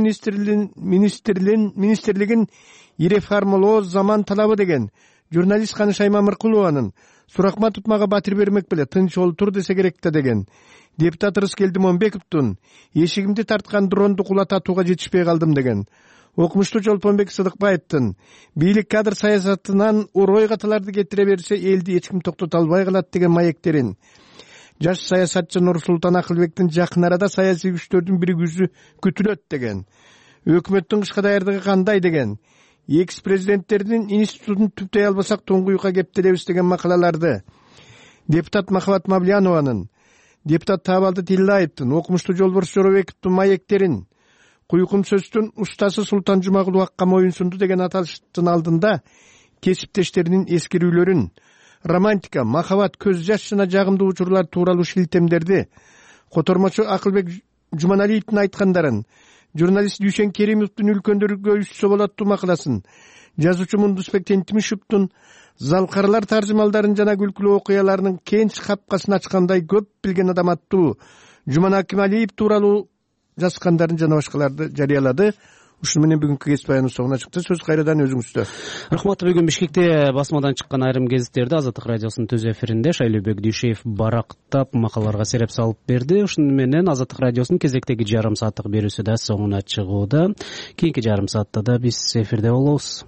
министрлигин иреформалоо заман талабы деген. Журналист Каныш Аймамыркулованын Суракматов мага батир бермек беле, тынч олтур десе керек да деген. Депутат Рыскелди Момбековдун эшигимди тарткан дронду кулататууга жетишпей калдым деген. Окумуштуу Жолпонбек Сыдыкбаевдин бийлик кадр саясатынан урой каталарды кетире берсе элди эч ким токтото албай калат деген маектерин. Жаш саясатчы Нурсултан Акылбектин жакын арада саясий күчтөрдүн биригүүсү күтүлөт деген. Өкмөттүн кышка даярдыгы кандай деген. Экс президенттердин институтун түптөй албасак туңгуюкка кептелебиз деген макалаларды. Депутат Махабат Мавлянованын, депутат Табалды Тиллаевдин, окумуштуу Жолборс Жоробековдун маектерин, Куйкум сөздүн устасы Султан Жумагулов акка моюнсунду деген аталыштын алдында кесиптештеринин эскерүүлөрүн, романтика, махабат, көз жаш жана жагымдуу учурлар тууралуу шилтемдерди, котормочу Акылбек Жуманалиевдин айткандарын, журналист Дүйшен Керимовдун үлкөндөргө үчсө болоттуу макаласын, жазуучу Мундусбек Тентимишевдин залкарлар таржымалдарын жана күлкүлүү окуяларынын кенч капкасын ачкандай көп билген адам аттуу Жуман Акималиев тууралуу жазгандарын жана башкаларды жарыялады. Ушуну менен бүгүнкү гезит баяныбыз соңуна чыкты. Сөз кайрадан өзүңүздө. Рахмат. Бүгүн Бишкекте басмадан чыккан айрым гезиттерди Азаттык радиосунун түз эфиринде Шайлообек Дүйшеев барактап макалаларга сереп салып берди. Ушуну менен Азаттык радиосунун кезектеги жарым сааттык берүүсү да соңуна чыгууда. Кийинки жарым саатта да биз эфирде болобуз.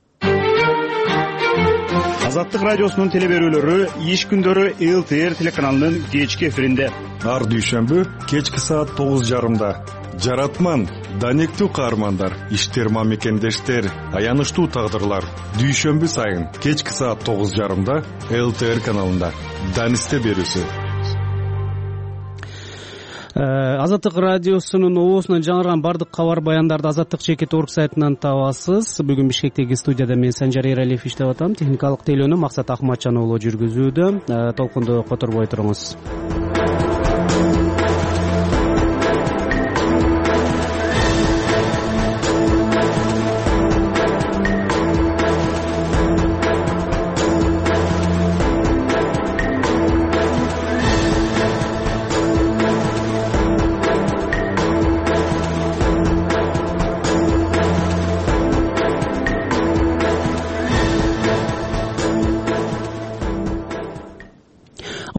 Азаттык радиосунун теле берүүлөрү иш күндөрү эл тэ эр телеканалынын кечки эфиринде. Ар дүйшөмбү кечки саат тогуз жарымда. Жаратман, данектүү каармандар, иштерма мекендештер, аянычтуу тагдырлар. Дүйшөмбү сайын кечки саат тогуз жарымда эл тэ эр каналында. Данисте берүүсү. Азаттык радиосунун оозунан жаңырган бардык кабар баяндарды Азаттык чекит орг сайтынан табасыз. Бүгүн Бишкектеги студияда мен Санжар Эралиев иштеп атам. Техникалык тейлөөнү Максат Акматжан уулу жүргүзүүдө. Толкунду которбой туруңуз.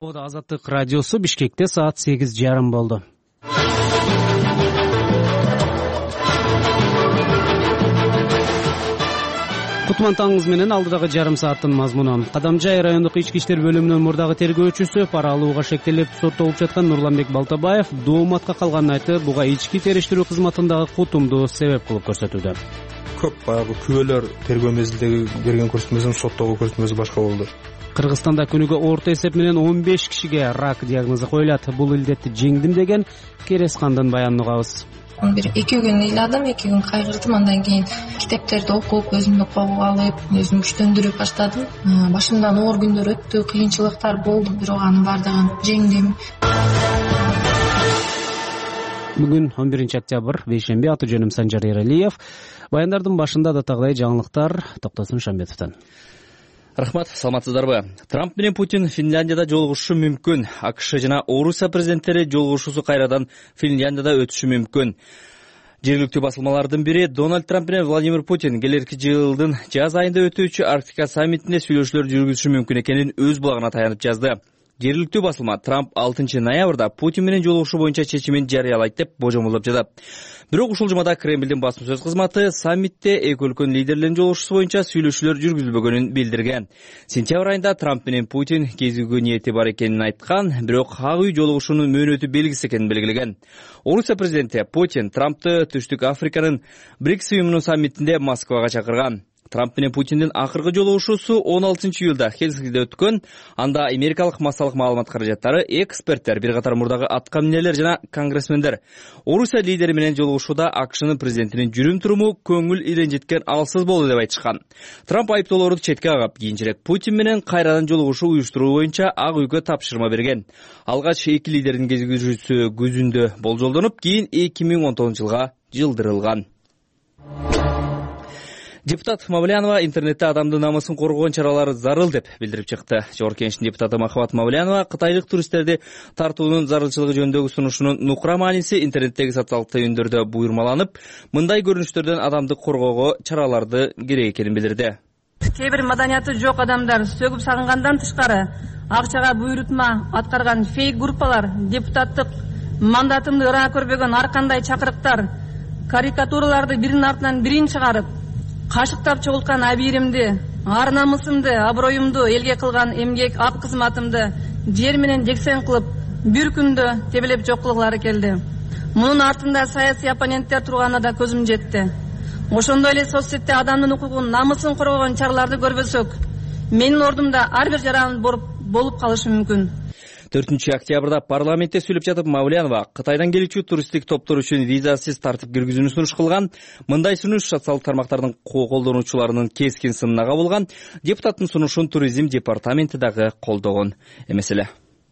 Азаттык радиосу. Бишкекте саат сегиз жарым болду. Кутман таңыңыз менен алдыдагы жарым сааттын мазмуну. Кадамжай райондук ички иштер бөлүмүнүн мурдагы тергөөчүсү пара алууга шектелип соттолуп жаткан Нурланбек Балтабаев дооматка калганын айтып, буга ички териштирүү кызматындагы кутумду себеп кылып көрсөтүүдө. Көп баягы күбөлөр тергөө мезгилдеги берген көрсөтмөсү соттогу көрсөтмөсү башка болду. Кыргызстанда күнүгө орто эсеп менен он беш кишиге рак диагнозу коюлат. Бул илдетти жеңдим деген Керескандын баянын угабыз. Бир эки күн ыйладым, эки күн кайгырдым, андан кийин китептерди окуп, өзүмдү колго алып, өзүмдү күчтөндүрүп баштадым. Башымдан оор күндөр өттү, кыйынчылыктар болду, бирок анын бардыгын жеңдим. Бүгүн он биринчи октябрь, бейшемби. Аты жөнүм Санжар Эралиев. Баяндардын башында датагдагы жаңылыктар Токтосун Шамбетовдон. Рахмат, саламатсыздарбы? Трамп менен Путин Финляндияда жолугушу мүмкүн. АКШ жана Орусия президенттери жолугушуусу кайрадан Финляндияда өтүшү мүмкүн. Жергиликтүү басылмалардын бири Дональд Трамп менен Владимир Путин келерки жылдын жаз айында өтүүчү Арктика саммитинде сүйлөшүүлөр жүргүзүшү мүмкүн экенин өз булагына таянып жазды. Жергиликтүү басылма Трамп алтынчы ноябрда Путин менен жолугушуу боюнча чечимин жарыялайт деп божомолдоп жатат. Бирок ушул жумада Кремлдин басма сөз кызматы саммитте эки өлкөнүн лидерлеринин жолугушуусу боюнча сүйлөшүүлөр жүргүзүлбөгөнүн билдирген. Сентябрь айында Трамп менен Путин кезүүгө ниети бар экенин айткан, бирок Ак үй жолугушуунун мөөнөтү белгисиз экенин белгилеген. Орусия президенти Путин Трампты Түштүк Африканын БРИКС уюмунун саммитинде Москвага чакырган. Трамп менен Путиндин акыркы жолугушуусу он алтынчы июлда Хелсинкиде өткөн. Анда америкалык массалык маалымат каражаттары, эксперттер, бир катар мурдагы аткаминерлер жана конгрессмендер Орусия лидери менен жолугушууда АКШнын президентинин жүрүм-туруму көңүл иренжиткен алсыз болду деп айтышкан. Трамп айыптоолорду четке кагып, кийинчерээк Путин менен кайрадан жолугушуу уюштуруу боюнча Ак үйгө тапшырма берген. Алгач эки лидердин кездешүүсү күзүндө болжолдонуп, кийин эки миң он тогузунчу жылга жылдырылган. Депутат Мавлянова интернетте адамдын намысын коргоон чаралары зарыл деп билдирип чыкты. Жогорку Кеңештин депутаты Махабат Мавлянова кытайлык туристтерди тартуунун зарылчылыгы жөнүндөгү сунушунун нукура мааниси интернеттеги социалдык түйүндөрдө буйрмаланып, мындай көрүнүштөрдөн адамды коргоого чараларды керек экенин билдирди. Кээ бир маданияты жок адамдар сөгүп сагынгандан тышкары акчага буйрутма аткарган фейк группалар, депутаттык мандатымды ыраа көрбөгөн ар кандай чакырыктар, карикатураларды биринин артынан бирин чыгарып, кашыктап чогулткан абийиримди, ар намысымды, аброюмду элге кылган эмгек ак кызматымды жер менен жексен кылып, бир күндө тебелеп жок кылгылары келди. Мунун артында саясий оппоненттер турганына да көзүм жетти. Ошондой эле соцсетте адамдын укугун, намысын коргогон чараларды көрбөсөк, менин ордумда ар бир жаран болуп калышы мүмкүн. төртүнчү октябрда парламентте сүйлөп жатып Мавлянова Кытайдан келүүчү туристтик топтор үчүн визасыз тартип киргизүүнү сунуш кылган. Мындай сунуш социалдык тармактардын колдонуучуларынын кескин сынына кабылган. Депутаттын сунушун туризм департаменти дагы колдогон эмес эле.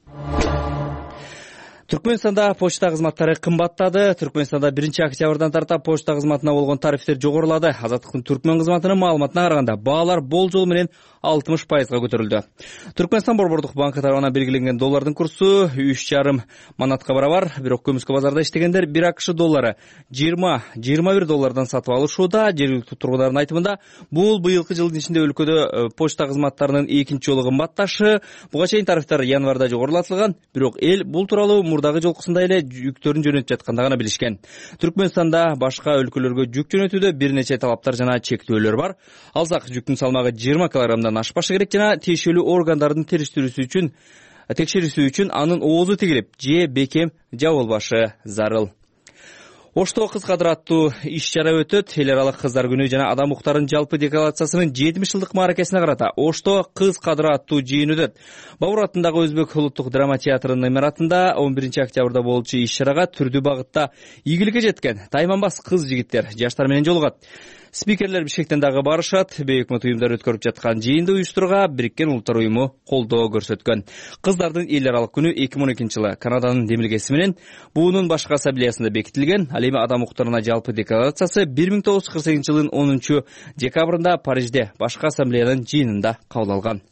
Түркмөнстанда почта кызматтары кымбаттады. Түркмөнстанда биринчи октябрдан тарта почта кызматына болгон тарифтер жогорулады. Азаттыктын Түркмөн кызматынын маалыматына караганда баалар болжол менен алтымыш пайызга көтөрүлдү. Түркмөнстан Борбордук банкы тарабынан белгиленген доллардын курсу үч жарым манатка барабар, бирок көмүскө базарда иштегендер бир АКШ доллары жыйырма жыйырма бир доллардан сатып алышууда. Жергиликтүү тургундардын айтымында, бул быйылкы жылдын ичинде өлкөдө почта кызматтарынын экинчи жолу кымбатташы. Буга чейин тарифтер январда жогорулатылган, бирок эл бул тууралуу мурдагы жолкусундай эле жүктөрүн жөнөтүп жатканда гана билишкен. Түркмөнстанда башка өлкөлөргө жүк жөнөтүүдө бир нече талаптар жана чектөөлөр бар. Алсак, жүктүн салмагы жыйырма килограммдан ашпашы керек жана тиешелүү органдардын териштирүүсү үчүн текшерүүсү үчүн анын оозу тигилип, же бекем жабылбашы зарыл. Ошто кыз кадыр аттуу иш-чара өтөт. Эл аралык кыздар күнү жана адам укуктарынын жалпы декларациясынын жетимиш жылдык мааракесине карата Ошто кыз кадыр аттуу жыйын өтөт. Бабур атындагы Өзбек улуттук драма театрынын имаратында он биринчи октябрда болчу иш-чарага түрдүү багытта ийгиликке жеткен тайманбас кыз жигиттер, жаштар менен жолугат. Спикерлер Бишкектен дагы барышат. Бейөкмөт уюмдар өткөрүп жаткан жыйынды уюштурууга Бириккен Улуттар уюму колдоо көрсөткөн. Кыздардын эл аралык күнү эки миң он экинчи жылы Канаданын демилгеси менен буунун башкы ассамблеясында бекитилген. Ал эми адам укуктарына жалпы декларациясы бир миң тогуз жүз кырк сегизинчи жылдын онунчу декабрында Парижде башкы ассамблеянын жыйынында кабыл алган.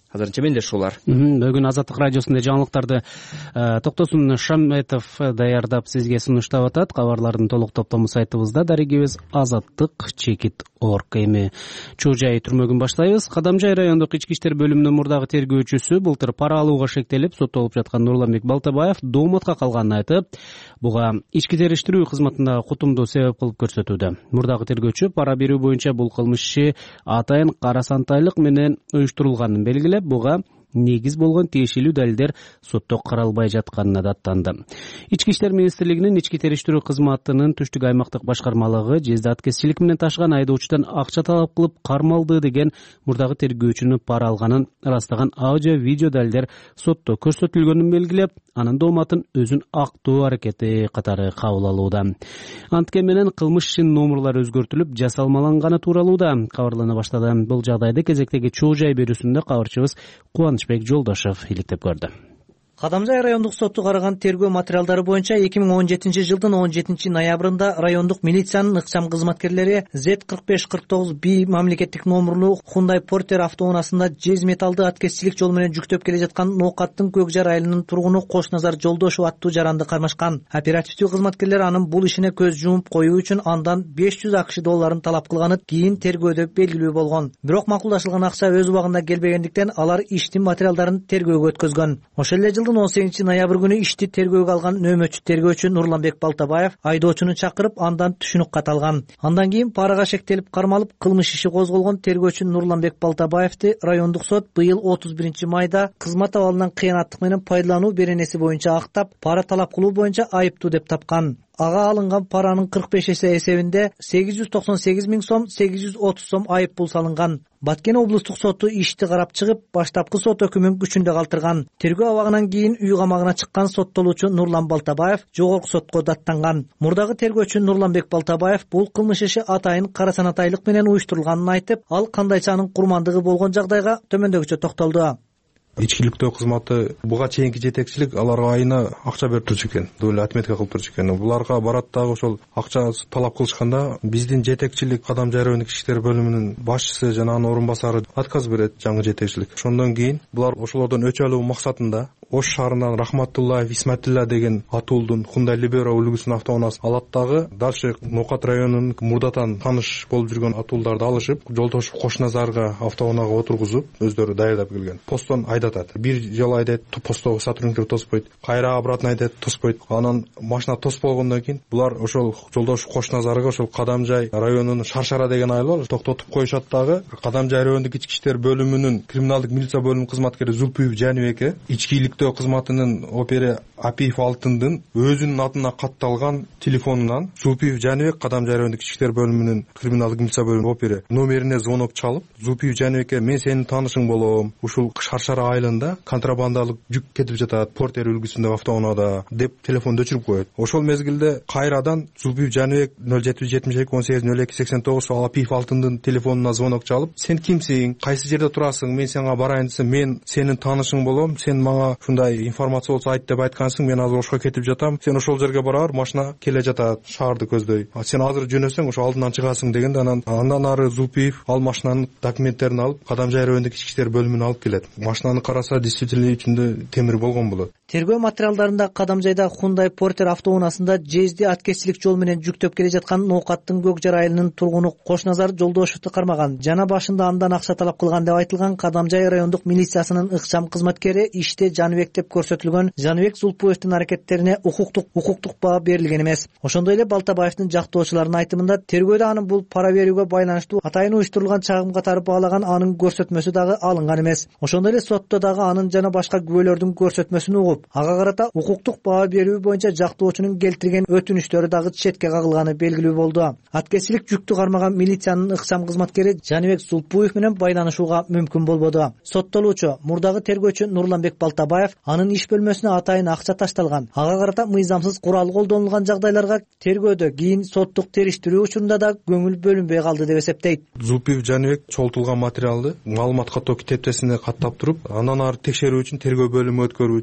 азырынча менде ушулар. Бүгүн Азаттык радиосунда жаңылыктарды Токтосун Шаметов даярдап сизге сунуштап атат. Кабарлардын толук топтому сайтыбызда дарегибиз азаттык чекит орг. Эми Чуу Жай түрмөгүн баштайбыз. Кадамжай райондук ички иштер бөлүмүнүн мурдагы тергөөчүсү былтыр пара алууга шектелип соттолуп жаткан Нурланбек Балтабаев дооматка калганын айтып, буга ички териштирүү кызматындагы кутумду себеп кылып көрсөтүүдө. Мурдагы тергөөчү пара берүү боюнча бул кылмыш иши атайын карасантайлык менен уюштурулганын белгилеп, буга негиз болгон тиешелүү далилдер сотто каралбай жатканына даттанды. Ички иштер министрлигинин ички териштирүү кызматынын түштүк аймактык башкармалыгы жезде аткезчилик менен ташыган айдоочудан акча талап кылып кармалды деген мурдагы тергөөчүнүн пара алганын ырастаган аудио видео далилдер сотто көрсөтүлгөнүн белгилеп, анын дооматын өзүн актоо аракети катары кабыл алууда. Антке менен кылмыш ишинин номурлары өзгөртүлүп, жасалмаланганы тууралууда кабарлана баштады. Бул жагдайды кезектеги Чуу Жай берүүсүндө кабарчыбыз Кубанычбек Жолдошов иликтеп көрдү. Кадамжай райондук соту караган тергөө материалдары боюнча эки миң он жетинчи жылдын он жетинчи ноябрында райондук милициянын ыкчам кызматкерлери зет кырк беш кырк тогуз би мамлекеттик номурлуу Hyundai Porter автоунаасында жез металлды аткезчилик жол менен жүктөп келе жаткан Ноокаттын Көкжар айылынын тургуну Кошназар Жолдошов аттуу жаранды кармашкан. Оперативдүү кызматкерлер анын бул ишине көз жумуп коюу үчүн андан беш жүз акш долларын талап кылганы кийин тергөөдө белгилүү болгон. Бирок макулдашылган акча өз убагында келбегендиктен алар иштин материалдарын тергөөгө өткөзгөн. Ошол эле он сегизинчи ноябрь күнү ишти тергөөгө алган нөөмөчү тергөөчү Нурланбек Балтабаев айдоочуну чакырып, андан түшүнүк кат алган. Андан кийин парага шектелип кармалып, кылмыш иши козголгон тергөөчү Нурланбек Балтабаевди райондук сот быйыл отуз биринчи майда кызмат абалынан кыянаттык менен пайдалануу беренеси боюнча актап, пара талап кылуу боюнча айыптуу деп тапкан. Ага алынган паранын кырк беш эсе эсебинде сегиз жүз токсон сегиз миң сом, сегиз жүз отуз сом айып пул салынган. Баткен облустук соту ишти карап чыгып, баштапкы сот өкүмүн күчүндө калтырган. Тергөө абагынан кийин үй камагына чыккан соттолуучу Нурлан Балтабаев жогорку сотко даттанган. Мурдагы тергөөчү Нурланбек Балтабаев бул кылмыш иши атайын карасанатайлык менен уюштурулганын айтып, ал кандайча анын курмандыгы болгон жагдайга төмөндөгүчө токтолду. Ичкиликтөө кызматы буга чейинки жетекчилик аларга айына акча берип турчу экен, доля отметка кылып турчу экен. Буларга барат дагы ошол акча талап кылышканда биздин жетекчилик Кадамжай райондук ички иштер бөлүмүнүн башчысы жана анын орун басары отказ берет, жаңы жетекчилик. Ошондон кийин булар ошолордон өчө алуу максатында Ош шаарынан Рахматуллаев Исматилла деген атуулдун Hyundai Libero үлгүсүнүн автоунаасын алат дагы дальше Ноокат районунун мурдатан таныш болуп жүргөн атуулдарды алышып, Жолдошов Кошназарга автоунаага отургузуп, өздөрү даярдап келген. Постон айдатат. Бир жолу айдайт, постогу сотрудниктер тоспойт. Кайра обратно айдайт, тоспойт. Анан машина тосуп болгондон кийин булар ошол Жолдошов Кошназарга ошол Кадамжай районунун Шаршара деген айыл бар, токтотуп коюшат дагы. Кадамжай райондук ички иштер бөлүмүнүн криминалдык милиция бөлүмүнүн кызматкери Зулпуев Жаныбекке ичкилик кызматынын опери Апиев Алтындын өзүнүн атына катталган телефонунан Зулпиев Жаныбек Кадамжай райондук ички иштер бөлүмүнүн криминалдык милиция бөлүмүнүн опери номерине звонок чалып, Зулпиев Жаныбекке мен сенин таанышың болом, ушул Шаршара айылында контрабандалык жүк кетип жатат, Портер үлгүсүндөгү автоунаада деп телефонду өчүрүп коет. Ошол мезгилде кайрадан Зулпиев Жаныбек нөл жети жүз жетимиш эки он сегиз нөл эки сексен тогуз Апиев Алтындын телефонуна звонок чалып, сен кимсиң, кайсы жерде турасың, мен сага барайын десем, мен сенин таанышың болом, сен мага ушундай информация болсо айт деп айткансың, мен азыр Ошко кетип жатам, сен ошол жерге барар, машина келе жатат, шаарды көздөй, сен азыр жөнөсөң ошо алдынан чыгасың дегенде, анан андан ары Зулпиев ал машинанын документтерин алып Кадамжай райондук ички иштер бөлүмүнө алып келет. Машинаны караса, действительно ичинде темир болгон болот. Тергөө материалдарында Кадамжайда Hyundai Porter автоунаасында жезди аткезчилик жол менен жүктөп келе жаткан Ноокаттын Көкжар айылынын тургуну Кошназар Жолдошовду кармаган жана башында андан акча талап кылган деп айтылган Кадамжай райондук милициясынын ыкчам кызматкери иште Жаныбек деп көрсөтүлгөн Жаныбек Зулпуевдин аракеттерине укуктук укуктук баа берилген эмес. Ошондой эле Балтабаевдин жактоочуларынын айтымында тергөөдө анын бул пара берүүгө байланыштуу атайын уюштурулган чагым катары баалаган анын көрсөтмөсү дагы алынган эмес. Ошондой эле сотто дагы анын жана башка күбөлөрдүн көрсөтмөсүн угуп, ага карата укуктук баа берүү боюнча жактоочунун келтирген өтүнүчтөрү дагы четке кагылганы белгилүү болду. Аткезчилик жүктү кармаган милициянын ыкчам кызматкери Жаныбек Зулпуев менен байланышууга мүмкүн болбоду. Соттолуучу мурдагы тергөөчү Нурланбек Балтабаев анын иш бөлмөсүнө атайын акча ташталган, ага карата мыйзамсыз курал колдонулган жагдайларга тергөөдө кийин соттук териштирүү учурунда да көңүл бөлүнбөй калды деп эсептейт. Зулпиев Жаныбек чогултулган материалды маалымат каттоо китептесине каттап туруп, андан ары текшерүү үчүн тергөө бөлүмү өткөрүү үчүн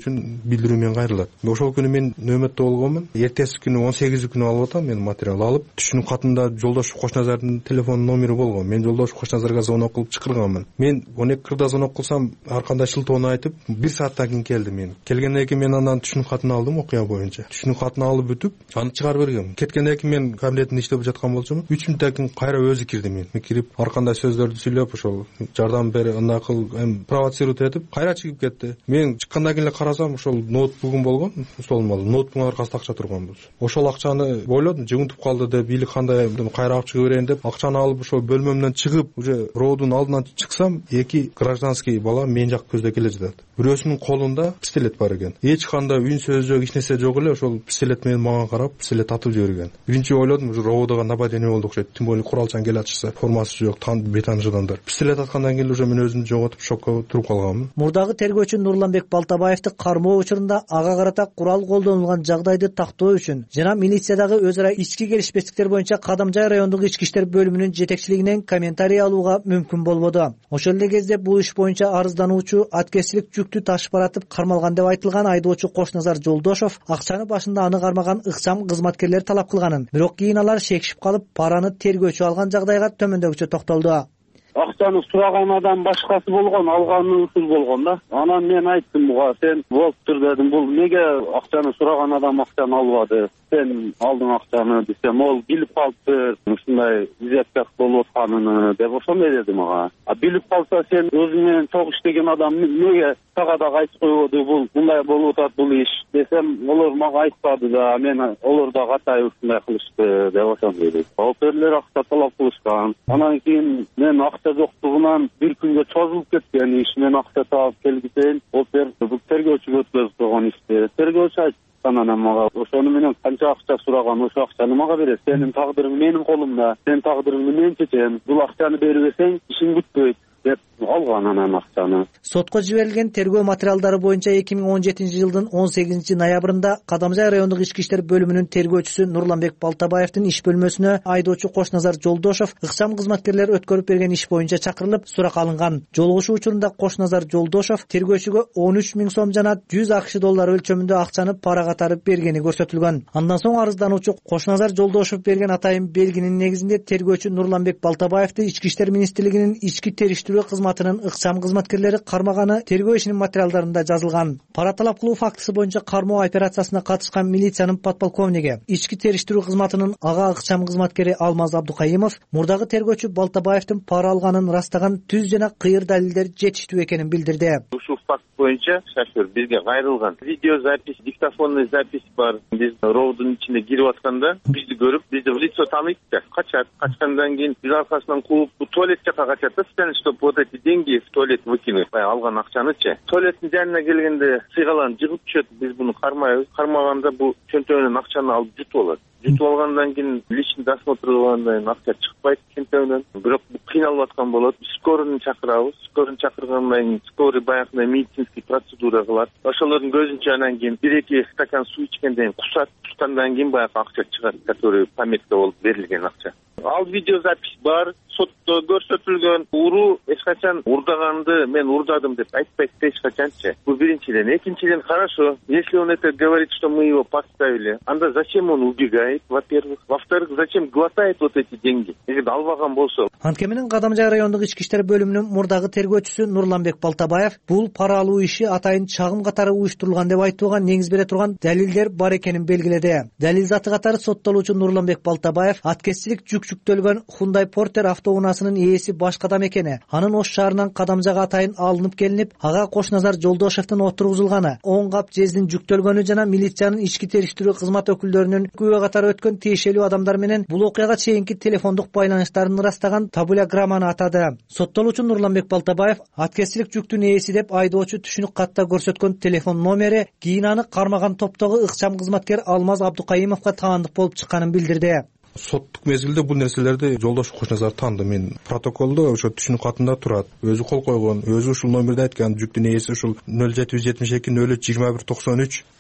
билдирүү менен кайрылат. Ошол күнү мен нөөмөттө болгонмун. Эртеси күнү он сегизи күнү алып атам мен материал алып. Түшүнүк катында Жолдош Кошназардын телефон номери болгон. Мен Жолдош Кошназарга звонок кылып чакырганмын. Мен он эки кыркта звонок кылсам ар кандай шылтоону айтып, бир сааттан кийин келди мен. Келгенден кийин мен андан түшүнүк катын алдым окуя боюнча. Түшүнүк катын алып бүтүп, аны чыгарып бергем. Кеткенден кийин мен кабинетинде иштеп жаткан болчумун. үч мүнөттөн кийин кайра өзү кирди мен. Мен кирип ар кандай сөздөрдү сүйлөп, ошол жардам бер, андай кыл, эми провоцировать этип, кайра чыгып кетти. Мен чыккандан кийин эле карасам, ошол ноутбугум болгон, стол болду. Ноутбугун аркасында акча турганбыз. Ошол акчаны ойлодум, жыгынтып калды деп, бийлик кандай кайра алып чыгып берейин деп, акчаны алып ошол бөлмөмдөн чыгып, уже роодун алдынан чыксам, эки гражданский бала мен жак көздө келе жатат. Бирөөсүнүн колунда пистолет бар экен. Эч кандай үн сөз жок, эч нерсе жок эле, ошол пистолет менен мага карап, пистолет атып жиберген. Биринчи ойлодум, уже роодого нападение болду окшойт. Тем более куралчан келе атышса, формасы жок, тан бетаныш адамдар. Пистолет аткандан кийин уже мен өзүмдү жоготуп, шокко туруп калганмын. Мурдагы тергөөчү Нурланбек Балтабаевди кармоо учурунда ага карата курал колдонулган жагдайды тактоо үчүн жана милициядагы өз ара ички келишпестиктер боюнча Кадамжай райондук ички иштер бөлүмүнүн жетекчилигинен комментарий алууга мүмкүн болбоду. Ошол эле кезде бул иш боюнча арыздануучу аткезчилик жүктү ташып баратып кармалган деп айтылган айдоочу Кошназар Жолдошов акчаны башында аны кармаган ыкчам кызматкерлер талап кылганын, бирок кийин алар шекишип калып, параны тергөөчү алган жагдайга төмөндөгүчө токтолду. Акчаны сураган адам башкасы болгон, алганысы болгон да. Анан мен айттым буга, сен болуптур дедим, бул неге акчаны сураган адам акчаны албады? Сен алдың акчаны десем, ол билип калыптыр, ушундай изетке болуп атканын деп ошондой деди мага. А билип калса сен өзүң менен чогуу иштеген адам неге тага да айтып койбоду, бул мындай болуп атат бул иш десем, олар мага айтпады да, мен олар да катай ушундай кылышты деп ошондой деди. Оперлер акча талап кылышкан. Анан кийин мен акча жоктугунан бир күнгө чозулуп кеткен иш, мен акча таап келгисейин, опер бул тергөөчүгө өткөзүп койгон ишти. Тергөөчү айтты анан мага, ошону менен канча акча сураган, ошо акчаны мага берет. Сенин тагдырың менин колумда, сен тагдырыңды мен чечем. Бул акчаны бербесең ишиң бүтпөйт деп алган анан акчаны. Сотко жиберилген тергөө материалдары боюнча эки миң он жетинчи жылдын он сегизинчи ноябрында Кадамжай райондук ички иштер бөлүмүнүн тергөөчүсү Нурланбек Балтабаевдин иш бөлмөсүнө айдоочу Кошназар Жолдошов ыкчам кызматкерлер өткөрүп берген иш боюнча чакырылып сурак алынган. Жолугушуу учурунда Кошназар Жолдошов тергөөчүгө он үч миң сом жана жүз акш доллары өлчөмүндө акчаны пара катары бергени көрсөтүлгөн. Андан соң арыздануучу Кошназар Жолдошов берген атайын белгинин негизинде тергөөчү Нурланбек Балтабаевди ички иштер министрлигинин ички териштирүү кызматынын ыкчам кызматкерлери кармаганы тергөө ишинин материалдарында жазылган. Пара талап кылуу фактысы боюнча кармоо операциясына катышкан милициянын подполковниги, ички териштирүү кызматынын ага ыкчам кызматкери Алмаз Абдукайымов мурдагы тергөөчү Балтабаевдин пара алганын ырастаган түз жана кыйыр далилдер жетиштүү экенин билдирди. Ушул факт боюнча шофер бизге кайрылган. Видеозапись, диктофонный запись бар. Биз роудун ичинде кирип атканда бизди көрүп, бизди в лицо тааныйт да. Качат. Качкандан кийин биз аркасынан кууп, бу туалет жака качат да, чтобы вот эти деньги в туалет выкинуть. Алган акчанычы. Туалеттин жанына келгенде сыйгаланып жыгып түшөт. Биз буну кармайбыз. Кармаганда бу чөнтөгүнөн акчаны алып жутуп алат. Жутуп алгандан кийин личный досмотр кылгандан кийин акча чыкпайт чөнтөгүнөн. Бирок бу кыйналып аткан болот. Скорыйны чакырабыз. Скорыйны чакыргандан кийин скорый баягындай медицинский процедура кылат. Ошолордун көзүнчө анан кийин бир эки стакан суу ичкенден кийин кусат. Кускандан кийин баягы акча чыгат, который пометка болуп берилген акча. Ал видеозапись бар, сотто көрсөтүлгөн. Уруу эч качан урдаганды мен урдадым деп айтпайт эч качанчы. Бул биринчиден. Экинчиден, хорошо, если он это говорит, что мы его подставили, анда зачем он убегает, во-первых. Во-вторых, зачем глотает вот эти деньги? Эгер албаган болсо. Анткени менен Кадамжай райондук ички иштер бөлүмүнүн мурдагы тергөөчүсү Нурланбек Балтабаев бул пара алуу иши атайын чагым катары уюштурулган деп айтууга негиз бере турган далилдер бар экенин белгиледи. Далил заты катары соттолуучу Нурланбек Балтабаев аткезчилик жүк жүктөлгөн Hyundai Porter автоунаасынын ээси башка адам экени, анын Ош шаарынан Кадамжайга атайын алынып келинип, ага Кошназар Жолдошевдин отургузулганы, он кап жездин жүктөлгөнү жана милициянын ички териштирүү кызмат өкүлдөрүнүн күбө катары өткөн тиешелүү адамдар менен бул окуяга чейинки телефондук байланыштарын ырастаган табуляграмманы атады. Соттолуучу Нурланбек Балтабаев аткезчилик жүктүн ээси деп айдоочу түшүнүк катта көрсөткөн телефон номери кийин аны кармаган топтогу ыкчам кызматкер Алмаз Абдукайымовго таандык болуп чыкканын билдирди. Соттук мезгилде бул нерселерди Жолдош Кошназар тааныды. Мен протоколдо ошо түшүнүк катында турат. Өзү кол койгон, өзү ушул номерди айткан, жүктүн ээси ушул нөл жети жүз жетимиш эки нөл үч жыйырма бир токсон үч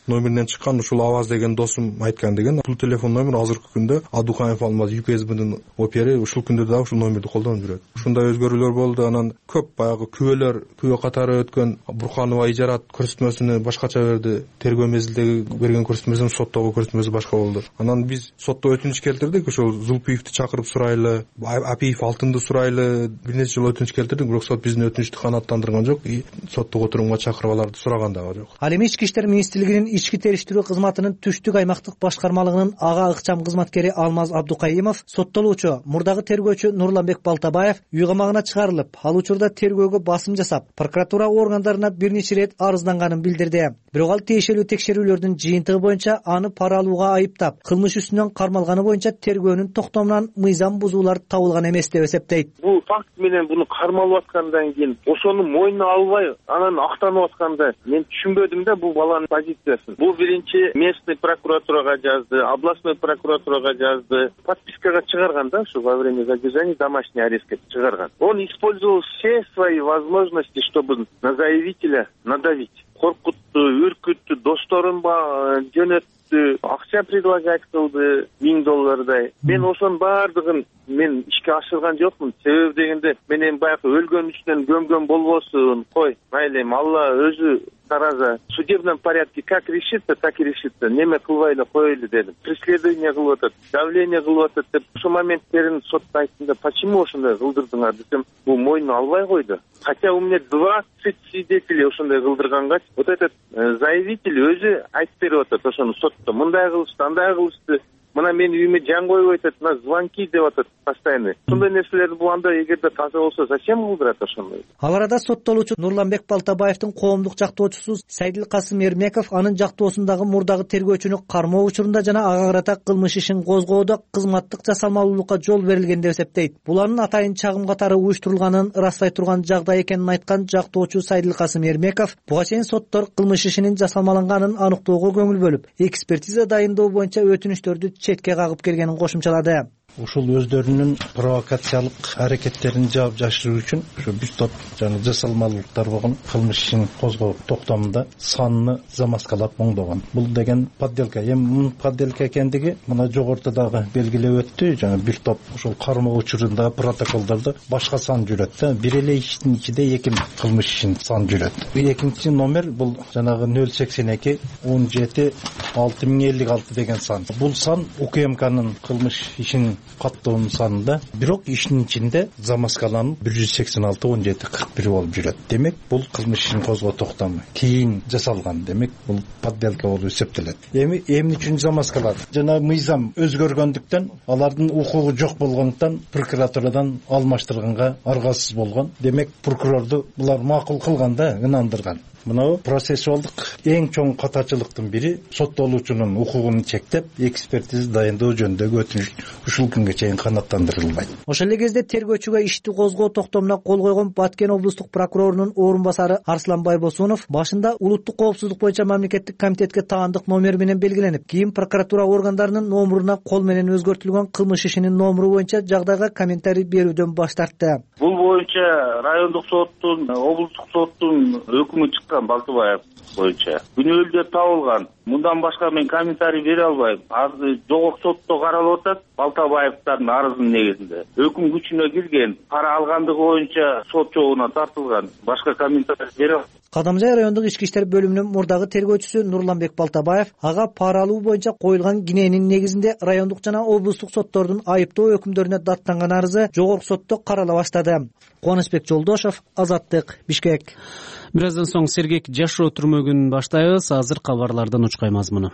номеринен чыккан ушул Аваз деген досум айткан деген. Бул телефон номер азыркы күндө Адукаев Алмаз ЮКСБнын опери ушул күндө дагы ушул номерди колдонуп жүрөт. Ушундай өзгөрүүлөр болду. Анан көп баягы күбөлөр, күбө катары өткөн Бурханова ижарат көрсөтмөсүнө башкача берди. Тергөө мезгилдеги берген көрсөтмөсү соттогу көрсөтмөсү башка болду. Анан биз сотто өтүнүч келтирдик. Ошол Зулпиевди чакырып сурайлы, Апиев Алтынды сурайлы, бир нече жолу өтүнүч келтирдик, бирок сот биздин өтүнүчтү канааттандырган жок. Соттук отурумга чакырып аларды сураган дагы жок. Ал эми Ички иштер министрлигинин ички териштирүү кызматынын түштүк аймактык башкармалыгынын ага ыкчам кызматкери Алмаз Абдукайымов соттолуучу мурдагы тергөөчү Нурланбек Балтабаев үй камагына чыгарылып, ал учурда тергөөгө басым жасап, прокуратура органдарына бир нече ирет арызданганын билдирди. Бирок ал тиешелүү текшерүүлөрдүн жыйынтыгы боюнча аны пара алууга айыптап, кылмыш үстүнөн кармалганы боюнча тергөөнүн токтомунан мыйзам бузуулар табылган эмес деп эсептейт. Бул факт менен буну кармалып аткандан кийин ошону мойнуна албай, анан актанып атканда мен түшүнбөдүм да бул баланын позициясын. Бул биринчи местный прокуратурага жазды, областной прокуратурага жазды, подпискага чыгарган да, ушу во время задержания домашний арестке чыгарган. Он использовал все свои возможности, чтобы на заявителя надавить. Коркутту, үркүттү, досторун жөнөттү, акча предлагать кылды, миң доллардай. Мен ошонун баардыгын мен ишке ашырган жокмун. Себеби дегенде мен эми баягы өлгөн үчүнөн gömгөн болбосун, кой, мейли эми Алла өзү тараза. В судебном порядке как решится, так и решится. Неме кылбай эле коелу дедим. Преследование кылып атат, давление кылып атат деп ошол моменттерин сотто айтканда, почему ошондой кылдырдыңар десем, бул мойнуна албай койду. Хотя у меня двадцать свидетелей ошондой кылдырганга, вот этот э, заявитель өзү айтып берип атат ошону сотто. Мындай кылышты, андай кылышты. Мына мен үйүмө жан коюп айтат, мына звонки деп атат постоянно. Сондай нерселерди бул анда эгерде таза болсо зачем кылдырат ошондой? Ал арада соттолуучу Нурланбек Балтабаевдин коомдук жактоочусу Сайдил Касым Эрмеков анын жактоосундагы мурдагы тергөөчүнү кармоо учурунда жана ага карата кылмыш ишин козгоодо кызматтык жасалмалуулукка жол берилген деп эсептейт. Бул анын атайын чагым катары уюштурулганын ырастай турган жагдай экенин айткан жактоочу Сайдил Касым Эрмеков буга чейин соттор кылмыш ишинин жасалмаланганын аныктоого көңүл бөлүп, экспертиза дайындоо боюнча өтүнүчтөрдү четке кагып келгенин кошумчалады. Ушул өздөрүнүн провокациялык аракеттерин жаап жашыруу үчүн ушу бир топ жана жасалмалуулуктар болгон кылмыш ишин козгоо токтомунда санын замаскалап моңдогон. Бул деген подделка. Эми мунун подделка экендиги мына жогорудагы белгилеп өттү. Жана бир топ ушул кармоо учурундагы протоколдордо башка сан жүрөт да. Бир эле иштин ичинде эки кылмыш ишин сан жүрөт. Экинчи номер бул жанагы нөл сексен эки он жети алты миң элүү алты деген сан. Бул сан УКМКнын кылмыш ишин каттоонун санында, бирок иштин ичинде замаскаланып бир жүз сексен алты он жети кырк бир болуп жүрөт. Демек, бул кылмыш ишин козгоо токтому кийин жасалган. Демек, бул подделка болуп эсептелет. Эми эмне үчүн замаскалады? Жана мыйзам өзгөргөндүктөн, алардын укугу жок болгондуктан прокуратурадан алмаштырганга аргасыз болгон. Демек, прокурорду булар макул кылганда ынандырган. Мына процессуалдык эң чоң катачылыктын бири соттолуучунун укугун чектеп, экспертиза дайындоо жөнүндөгү өтүнүч ушул күнгө чейин канааттандырылбайт. Ошол эле кезде тергөөчүгө ишти козгоо токтомуна кол койгон Баткен облустук прокурорунун орун басары Арслан Байбосунов башында улуттук коопсуздук боюнча мамлекеттик комитетке таандык номер менен белгиленип, кийин прокуратура органдарынын номуруна кол менен өзгөртүлгөн кылмыш ишинин номуру боюнча жагдайга комментарий берүүдөн баш тартты. Бул боюнча райондук соттун, облустук соттун өкүмү чыккан Балтабаев боюнча күнөөлдөр табылган. Мындан башка мен комментарий бере албайм. Азыр жогорку сотто каралып атат Балтабаевдин арызынын негизинде. Өкүм күчүнө кирген, пара алгандыгы боюнча сот жогуна тартылган. Башка комментарий бере албайм. Кадамжай райондук ички иштер бөлүмүнүн мурдагы тергөөчүсү Нурланбек Балтабаев ага пара алуу боюнча коюлган киненин негизинде райондук жана облустук соттордун айыптоо өкүмдөрүнө даттанган арызы жогорку сотто карала баштады. Кубанычбек Жолдошов, Азаттык, Бишкек. Бир аздан соң сергек жашоо түрмөгүн баштайбыз. Азыр кабарлардан учкай мазмуну.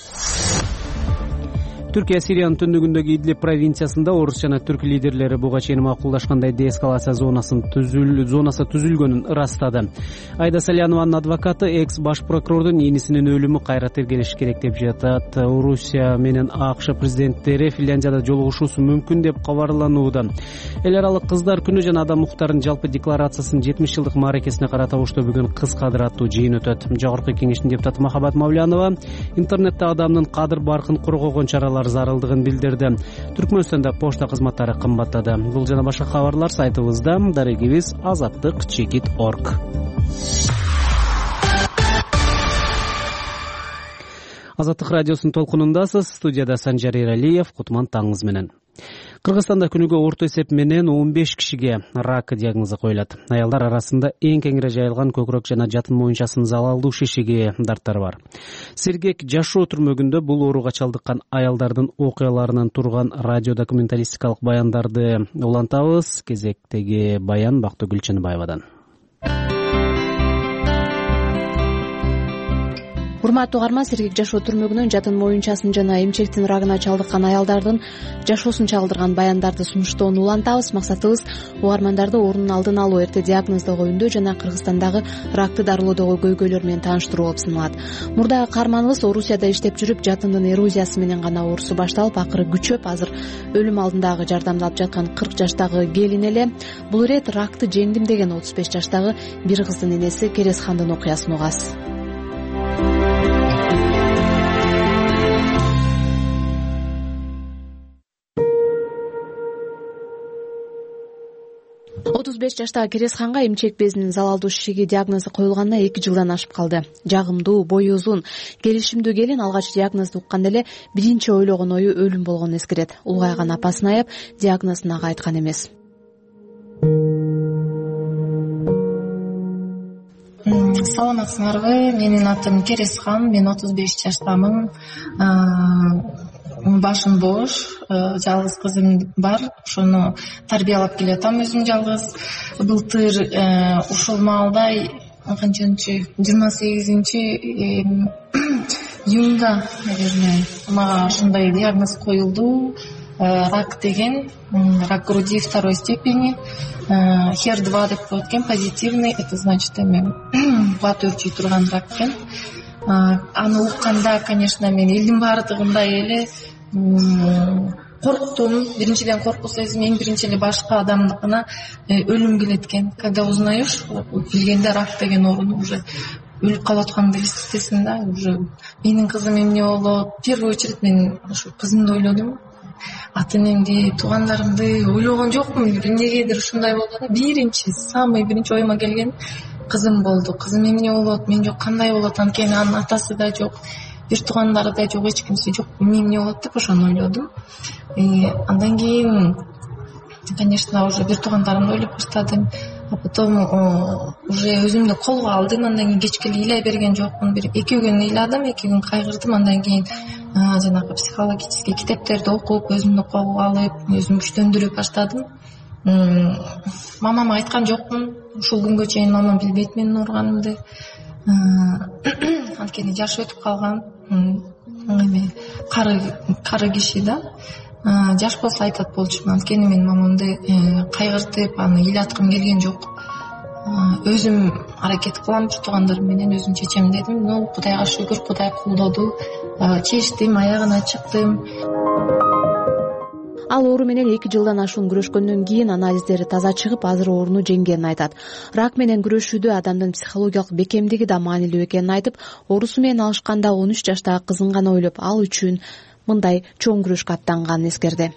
Түркия Сириянын түндүгүндөгү Идлиб провинциясында орус жана түрк лидерлери буга чейин макулдашкандай деэскалация зонасын түзүл зонасы түзүлгөнүн ырастады. Айда Салянованын адвокаты экс баш прокурордун ийнисинин өлүмү кайра тергелиш керек деп жатат. Орусия менен АКШ президенттери Финляндияда жолугушуусу мүмкүн деп кабарланууда. Эл аралык кыздар күнү жана адам укуктарынын жалпы декларациясынын жетимиш жылдык мааракесине карата Ошто бүгүн кыз кадыр аттуу жыйын өтөт. Жогорку кеңештин депутаты Махабат Мавлянова интернетте адамдын кадыр баркын коргогон чаралар зарылдыгын билдирди. Түркмөнстанда почта кызматтары кымбаттады. Бул жана башка кабарлар сайтыбызда. Дарегибиз азаттык чекит точка орг. Азаттык радиосунун толкунундасыз. Студияда Санжар Эралиев. Кутман таңыңыз менен. Кыргызстанда күнүгө орто эсеп менен он беш кишиге рак диагнозу коюлат. Аялдар арасында эң кеңири жайылган көкүрөк жана жатын моюнчасынын залалдуу шишиги дарттары бар. Сергек жашоо түрмөгүндө бул ооруга чалдыккан аялдардын окуяларынан турган радио документалистикалык баяндарды улантабыз. Кезектеги баян Бактыгүл Чыныбаевадан. Урматтуу угарман, сергек жашоо түрмөгүнөн жатын моюнчасын жана эмчектин рагына чалдыккан аялдардын жашоосун чагылдырган баяндарды сунуштоону улантабыз. Максатыбыз угармандарды оорунун алдын алуу, эрте диагноздоо өндөө жана Кыргызстандагы ракты дарылоодогу көйгөйлөр менен тааныштыруу болуп саналат. Мурдагы каарманыбыз Орусияда иштеп жүрүп, жатындын эрозиясы менен гана оорусу башталып, акыры күчөп, азыр өлүм алдындагы жардамды алып жаткан кырк жаштагы келин эле. Бул ирет ракты жеңдим деген отуз беш жаштагы бир кыздын энеси Кересхандын окуясын угасыз. отуз беш жаштагы Кересханга эмчек безинин залалдуу шишиги диагнозу коюлганына эки жылдан ашып калды. Жагымдуу, бою узун, келишимдүү келин алгач диагнозду укканда эле биринчи ойлогон ою өлүм болгонун эскерет. Улгайган апасын аяп, диагнозун ага айткан эмес. Саламатсыңарбы? Менин атым Кересхан, мен отуз беш жаштамын. Башым бош, жалгыз кызым бар. Ошону тарбиялап келатам өзүм жалгыз. Былтыр ушул маалда канчанчы жыйырма сегизинчи июнда, наверное, мага ушундай диагноз коюлду. Рак деген, рак груди второй степени, хер два деп коет экен, позитивный, это значит эми бат өрчүй турган рак экен. Аны укканда, конечно, мен элдин баардыгындай эле корктум. Биринчиден коркуу сезим эң биринчи эле башка адамдыкына өлүм келет экен. Когда узнаешь, билгенде рак деген ооруну уже өлүп калып атканды элестетесиң да, уже менин кызым эмне болот. В первую очередь мен ушу кызымды ойлодум. Ата энемди, туугандарымды ойлогон жокмун. Эмнегедир ушундай болду да. Биринчи, самый биринчи оюма келген кызым болду. Кызым эмне болот, мен жок кандай болот, анткени анын атасы да жок, бир туугандары да жок, эч кимиси жок. Эмне болот деп ошону ойлодум. Андан кийин, конечно, уже бир туугандарымды ойлоп баштадым. А потом уже өзүмдү колго алдым. Андан кийин кечке эле ыйлай берген жокмун. Бир эки күн ыйладым, эки күн кайгырдым. Андан кийин жанагы психологический китептерди окуп, өзүмдү колго алып, өзүмдү күчтөндүрүп баштадым. Мамама айткан жокмун. Ушул күнгө чейин мамам билбейт менин ооруганымды. Анткени жашы өтүп калган. Эми кары кары киши да. Жаш болсо айтат болчумун. Анткени мен мамамды кайгыртып, аны ыйлаткым келген жок. Өзүм аракет кылам, туугандарым менен өзүм чечем дедим. Но Кудайга шүгүр, Кудай колдоду. Чечтим, аягына чыктым. Ал оору менен эки жылдан ашуун күрөшкөндөн кийин анализдери таза чыгып, азыр ооруну жеңгенин айтат. Рак менен күрөшүүдө адамдын психологиялык бекемдиги да маанилүү экенин айтып, оорусу менен алышканда он үч жаштагы кызын гана ойлоп, ал үчүн мындай чоң күрөшкө аттанганын эскерди.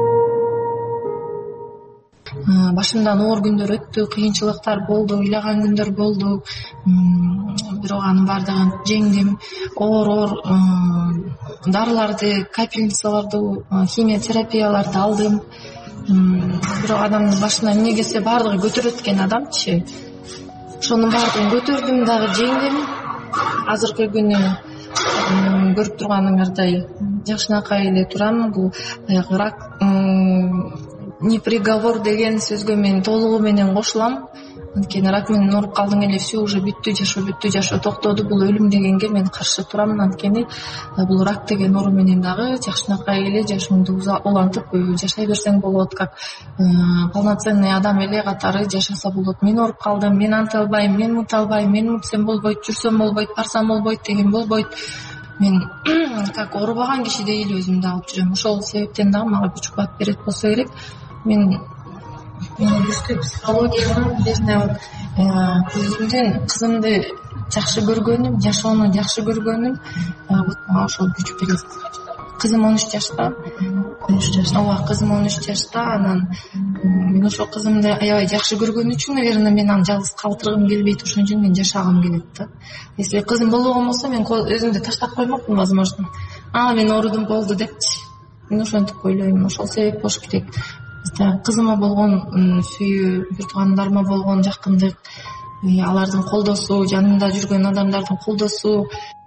Башымдан оор күндөр өттү, кыйынчылыктар болду, ыйлаган күндөр болду. Бирок анын баардыгын жеңдим. Оор-оор дарыларды, капельницаларды, химиотерапияларды алдым. Бирок адамдын башына эмне келсе баардыгы көтөрөт экен адамчы. Ошонун баардыгын көтөрдүм дагы жеңдим. Азыркы күнү көрүп турганыңардай жакшынакай эле турам. Бул рак не приговор деген сөзгө мен толугу менен кошулам. Анткени рак менен ооруп калдың эле, все уже бүттү, жашоо бүттү, жашоо токтоду. Бул өлүм дегенге мен каршы турам. Анткени бул рак деген оору менен дагы жакшынакай эле жашооңду улантып жашай берсең болот, как полноценный адам эле катары жашаса болот. Мен ооруп калдым, мен анта албайм, мен мута албайм, мен мутсам болбойт, жүрсөм болбойт, барсам болбойт деген болбойт. Мен как оорубаган кишидей эле өзүмдү алып жүрөм. Ошол себептен дагы мага күч кубат берет болсо керек. Мен менин күчтүү психологиям, безне өзүмдүн кызымды жакшы көргөнүм, жашоону жакшы көргөнүм, мага ошол күч берет. кызым он үч жашта он үч жашта ооба кызым он үч жашта. Анан мен ошол кызымды аябай жакшы көргөн үчүн, наверное, мен аны жалгыз калтыргым келбейт, ошон үчүн мен жашагым келет да. Если кызым болбогон болсо мен өзүмдү таштап коймокмун, возможно. А мен оорудум болду депчи. Мен ошентип ойлойм, ошол себеп болуш керек. Кызыма болгон сүйүү, бир туугандарыма болгон жакындык, алардын колдосу, жанымда жүргөн адамдардын колдосу.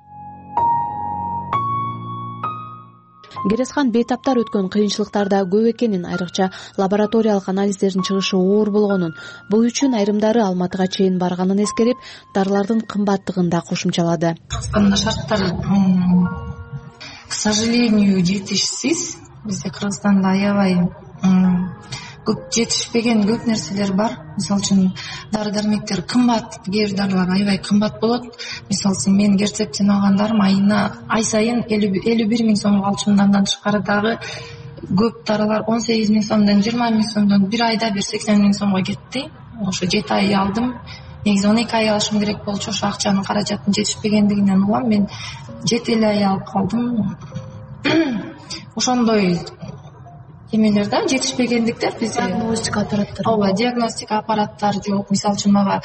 Кересхан бейтаптар өткөн кыйынчылыктарда көп экенин, айрыкча лабораториялык анализдердин чыгышы оор болгонун, бул үчүн айрымдары Алматыга чейин барганын эскерип, дарылардын кымбаттыгын да кошумчалады. Кыргызстанда шарттар, к сожалению, жетишсиз. Бизде Кыргызстанда аябай көп жетишпеген көп нерселер бар. Мисалы үчүн дары дармектер кымбат, кээ бир дарылар аябай кымбат болот. Мисалы үчүн мен герцептин алгандарым айына ай сайын элүү бир миң сомго алчумун. Андан тышкары дагы көп дарылар он сегиз миң сомдон жыйырма миң сомдон бир айда бир сексен миң сомго кетти. Ошо жети ай алдым. Негизи он эки ай алышым керек болчу. Ошо акчанын каражатын жетишпегендигинен улам мен жети эле ай алып калдым. Ошондой эмелер да, жетишпегендиктер бизде. Диагностика аппараттары. Ооба, диагностика аппараттары жок. Мисалы үчүн мага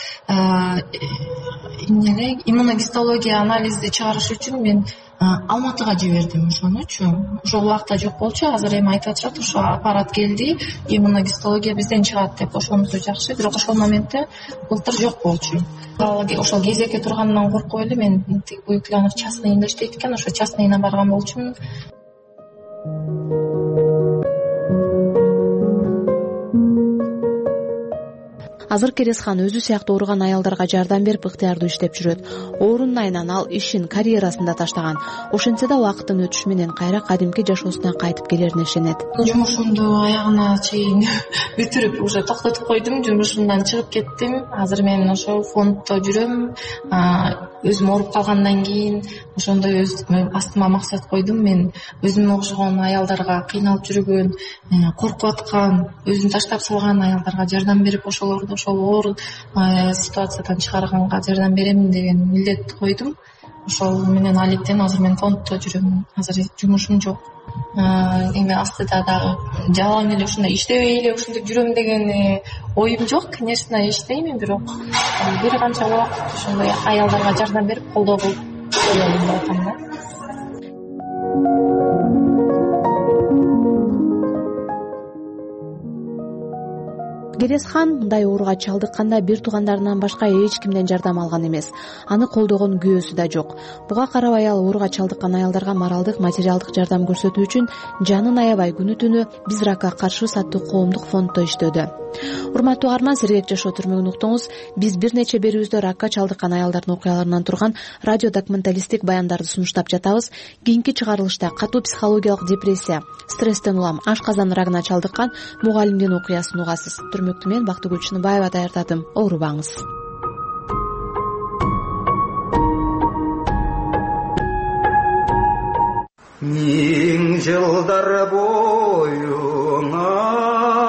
эмне иммуногистология анализди чыгарыш үчүн мен Алматыга жибердим ошонучу. Ошол убакта жок болчу. Азыр эми айтып атышат, ошо аппарат келди, иммуногистология бизден чыгат деп. Ошонусу жакшы, бирок ошол моментте былтыр жок болчу. Ошол кезекке турганынан коркуп эле мен тиги Буюклянов частныйында иштейт экен, ошо частныйына барган болчумун. Азыр Кересхан өзү сыяктуу ооруган аялдарга жардам берип ыктыярдуу иштеп жүрөт. Оорунун айынан ал ишин, карьерасын да таштаган. Ошентсе да убакыттын өтүшү менен кайра кадимки жашоосуна кайтып келерине ишенет. Жумушумду аягына чейин бүтүрүп уже токтотуп койдум, жумушумдан чыгып кеттим. Азыр мен ошо фонддо жүрөм. Өзүм ооруп калгандан кийин ошондой өз астыма максат койдум. Мен өзүмө окшогон аялдарга, кыйналып жүргөн, коркуп аткан, өзүн таштап салган аялдарга жардам берип, ошолорду ошол оор ситуациядан чыгарганга жардам беремин деген милдет койдум. Ошол менен алектен азыр мен фонддо жүрөм. Азыр жумушум жок. Эми астыда дагы жалаң эле ушундай иштебей эле ушинтип жүрөм деген оюм жок. Конечно, иштеймин, бирок бир канча убакыт ошондой аялдарга жардам берип, колдоо кылып жүрөм деп атам да. Кересхан мындай ооруга чалдыкканда бир туугандарынан башка эч кимден жардам алган эмес. Аны колдогон күбөсү да жок. Буга карабай ал ооруга чалдыккан аялдарга моралдык, материалдык жардам көрсөтүү үчүн жанын аябай күнү түнү Биз ракка каршы аттуу коомдук фонддо иштөөдө. Урматтуу угарман, Сергек жашоо түрмөгүн уктуңуз. Биз бир нече берүүбүздө ракка чалдыккан аялдардын окуяларынан турган радио документалисттик баяндарды сунуштап жатабыз. Кийинки чыгарылышта катуу психологиялык депрессия, стресстен улам ашказан рагына чалдыккан мугалимдин окуясын угасыз. Түрмөктү мен Бактыгүл Чыныбаева даярдадым. Оорубаңыз. Миң жылдар боюңа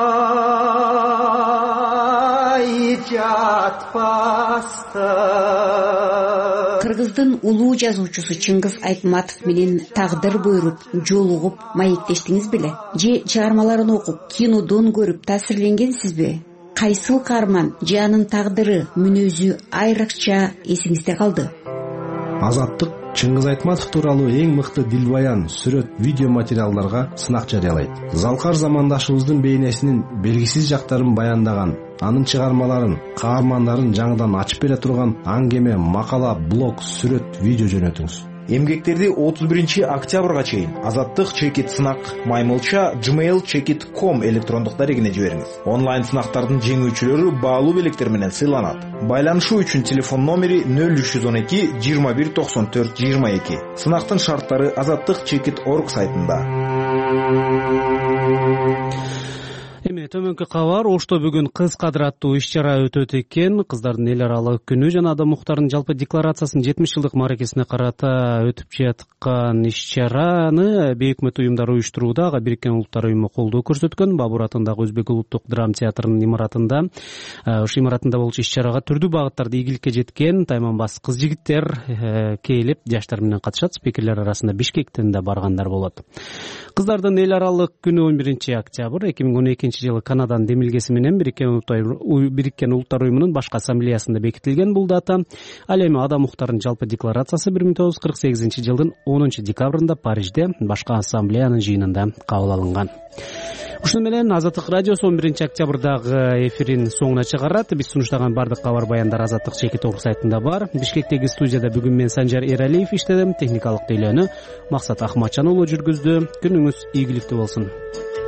жатпаста. Кыргыздын улуу жазуучусу Чыңгыз Айтматов менен тагдыр буйруп, жолугуп, маектештиңиз беле? Же чыгармаларын окуп, кинодон көрүп таасирленгенсизби? Кайсыл каарман же анын тагдыры, мүнөзү айрыкча эсиңизде калды? Азаттык Чыңгыз Айтматов тууралуу эң мыкты дилбаян, сүрөт, видео материалдарга сынак жарыялайт. Залкар замандашыбыздын бейнесинин белгисиз жактарын баяндаган, анын чыгармаларын, каармандарын жаңыдан ачып бере турган аңгеме, макала, блог, сүрөт, видео жөнөтүңүз. Эмгектерди отуз биринчи октябрга чейин Азаттык чекит сынак маймылча gmail чекит точка ком электрондук дарегине жибериңиз. Онлайн сынактардын жеңүүчүлөрү баалуу белектер менен сыйланат. Байланышуу үчүн телефон номери нөл үч жүз он эки жыйырма бир токсон төрт жыйырма эки. Сынактын шарттары азаттык чекит точка орг сайтында. Эми міне төмөнкү кабар. Ошто бүгүн кыз кадыр аттуу иш чара өтөт экен. Кыздардын эл аралык күнү жана адам укуктарынын жалпы декларациясынын жетимиш жылдык мааракесине карата өтүп жаткан иш чараны бейөкмөт уюмдар уюштурууда. Ага Бириккен Улуттар уюму колдоо көрсөткөн. Бабур атындагы Өзбек улуттук драма театрынын имаратында ушу имаратында болчу иш чарага түрдүү багыттарда ийгиликке жеткен тайманбас кыз жигиттер келип жаштар менен катышат. Спикерлер арасында Бишкектен да баргандар болот. Кыздардын эл аралык күнү он биринчи октябрь эки миң он экинчи жылы Канаданын демилгеси менен Бириккен Улуттар уюмунун башкы ассамблеясында бекитилген бул дата. Ал эми адам укуктарынын жалпы декларациясы бир миң тогуз жүз кырк сегизинчи жылдын онунчу декабрында Парижде башкы ассамблеянын жыйынында кабыл алынган. Ушуну менен Азаттык радиосу он биринчи октябрдагы эфирин соңуна чыгарат. Биз сунуштаган бардык кабар баяндар Азаттык чеки ток сайтында бар. Бишкектеги студияда бүгүн мен Санжар Эралиев иштедим. Техникалык тейлөөнү Максат Ахматжан уулу жүргүздү. Күнүңүз ийгиликтүү болсун.